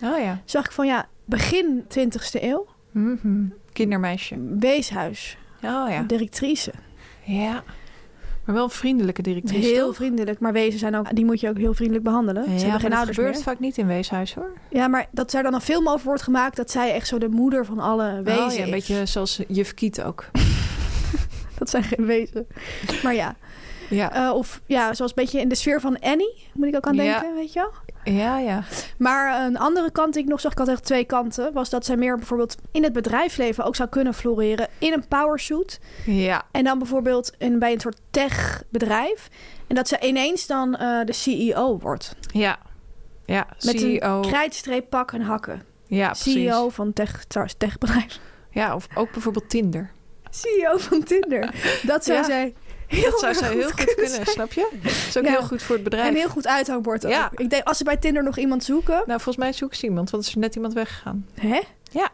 Oh ja. Zag ik van ja, begin twintigste eeuw. Mm-hmm. Kindermeisje. Weeshuis. Oh ja. Directrice. Ja. Maar wel een vriendelijke directrice. Heel toch? vriendelijk. Maar wezen zijn ook, die moet je ook heel vriendelijk behandelen. Ja, Ze hebben geen dat ouders gebeurt meer. vaak niet in weeshuis hoor. Ja, maar dat er dan een film over wordt gemaakt dat zij echt zo de moeder van alle wezen Oh ja, een is. beetje zoals juf Kiet ook. Dat zijn geen wezen. Maar ja. Ja. Uh, of ja, zoals een beetje in de sfeer van Annie. Moet ik ook aan denken, Ja. weet je wel? Ja, ja. Maar een andere kant die ik nog zag, ik had echt twee kanten, was dat zij meer bijvoorbeeld in het bedrijfsleven ook zou kunnen floreren in een powershoot. Ja. En dan bijvoorbeeld in, bij een soort tech-bedrijf. En dat ze ineens dan uh, de C E O wordt. Ja. Ja, Met C E O. een krijtstreep, pak en hakken. Ja, C precies. E O van tech, trouwens, techbedrijf. Ja, of ook bijvoorbeeld Tinder. C E O van Tinder. Dat zou Ja. zij heel Dat zou zij heel goed kunnen, zijn. snap je? Dat is ook Ja. heel goed voor het bedrijf. En heel goed uithangbord ook. Ja. Ik denk, als ze bij Tinder nog iemand zoeken... Nou, volgens mij zoeken ze iemand, want er is net iemand weggegaan. Hè? Ja.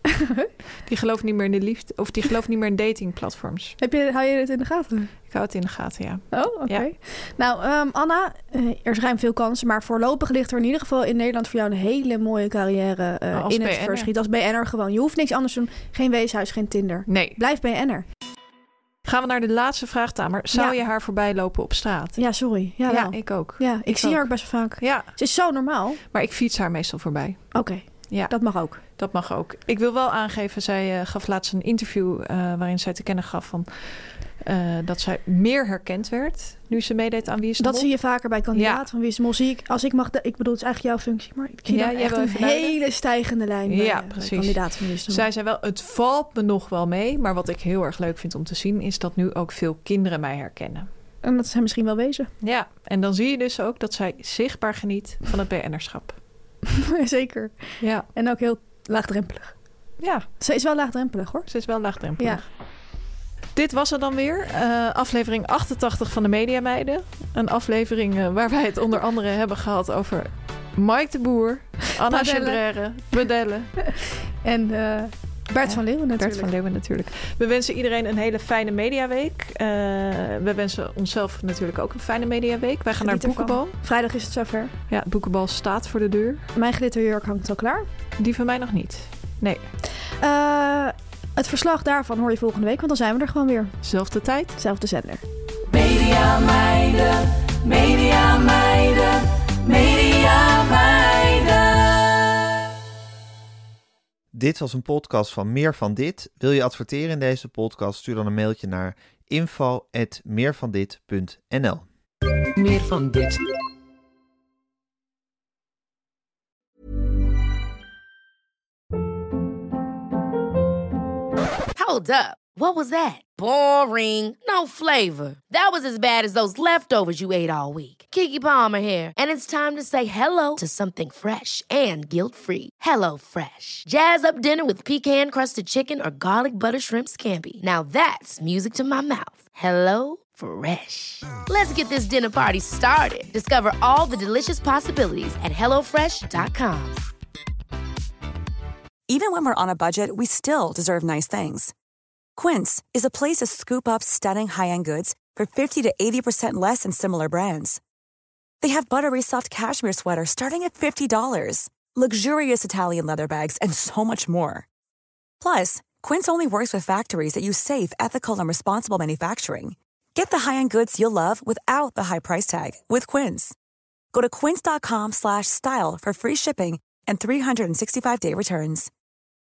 Die gelooft niet meer in de liefde, of die gelooft niet meer in datingplatforms. Heb je, hou je het in de gaten? Ik hou het in de gaten, ja. Oh, oké. Ja. Nou, um, Anna, uh, er zijn veel kansen, maar voorlopig ligt er in ieder geval in Nederland voor jou een hele mooie carrière uh, Als in het B N R. verschiet. Als B N R gewoon. Je hoeft niks anders te doen. Geen weeshuis, geen Tinder. Nee. Blijf B N R. Gaan we naar de laatste vraag, Tamer. Zou Ja. je haar voorbij lopen op straat? Ja, sorry. Ja, Ja, wel. ik ook. Ja, ik, Ik zie ook. haar ook best wel vaak. Ja, Ze is zo normaal. maar ik fiets haar meestal voorbij. Oké, Ja, dat, dat mag ook. dat mag ook. Ik wil wel aangeven, zij uh, gaf laatst een interview uh, waarin zij te kennen gaf van, uh, dat zij meer herkend werd nu ze meedeed aan Wie is de Dat Mol. zie je vaker bij kandidaat Ja. van Wie is de Mol. Zie ik, als ik mag, de, ik bedoel, het is eigenlijk jouw functie, maar ik zie Ja, dan jij echt wil een even duiden? hele stijgende lijn bij, Ja, uh, precies. bij kandidaat van Wie is de Mol. Zij zei wel, het valt me nog wel mee. Maar wat ik heel erg leuk vind om te zien, is dat nu ook veel kinderen mij herkennen. En dat zijn misschien wel wezen. Ja, en dan zie je dus ook dat zij zichtbaar geniet van het B N-erschap. Zeker. Ja, En ook heel laagdrempelig. ja, Ze is wel laagdrempelig, hoor. ze is wel laagdrempelig. Ja. Dit was het dan weer. Uh, aflevering achtentachtig van de Mediameiden. Een aflevering uh, waar wij het onder andere hebben gehad over Mike de Boer, Anna Badelle. Chebrère, Badelle. En uh, Bert Ja, van Leeuwen natuurlijk. Bert van Leeuwen natuurlijk. We wensen iedereen een hele fijne mediaweek. Uh, we wensen onszelf natuurlijk ook een fijne mediaweek. Wij gaan naar het Geniet ervan. boekenbal. Vrijdag is het zover. Ja, het boekenbal staat voor de deur. Mijn glitterjurk hangt al klaar. Die van mij nog niet. Nee, Uh, het verslag daarvan hoor je volgende week, want dan zijn we er gewoon weer. zelfde tijd. Zelfde zender. Media meiden, media meiden, media meiden. Dit was een podcast van Meer van Dit. Wil je adverteren in deze podcast? Stuur dan een mailtje naar info at meervandit punt n l. Meer van dit. Hold up. What was that? Boring. No flavor. That was as bad as those leftovers you ate all week. Keke Palmer here, and it's time to say hello to something fresh and guilt-free. Hello Fresh. Jazz up dinner with pecan-crusted chicken or garlic butter shrimp scampi. Now that's music to my mouth. Hello Fresh. Let's get this dinner party started. Discover all the delicious possibilities at hello fresh dot com. Even when we're on a budget, we still deserve nice things. Quince is a place to scoop up stunning high-end goods for fifty to eighty percent less than similar brands. They have buttery soft cashmere sweaters starting at fifty dollars, luxurious Italian leather bags, and so much more. Plus, Quince only works with factories that use safe, ethical, and responsible manufacturing. Get the high-end goods you'll love without the high price tag with Quince. Go to quince dot com slash style for free shipping and three sixty-five day returns.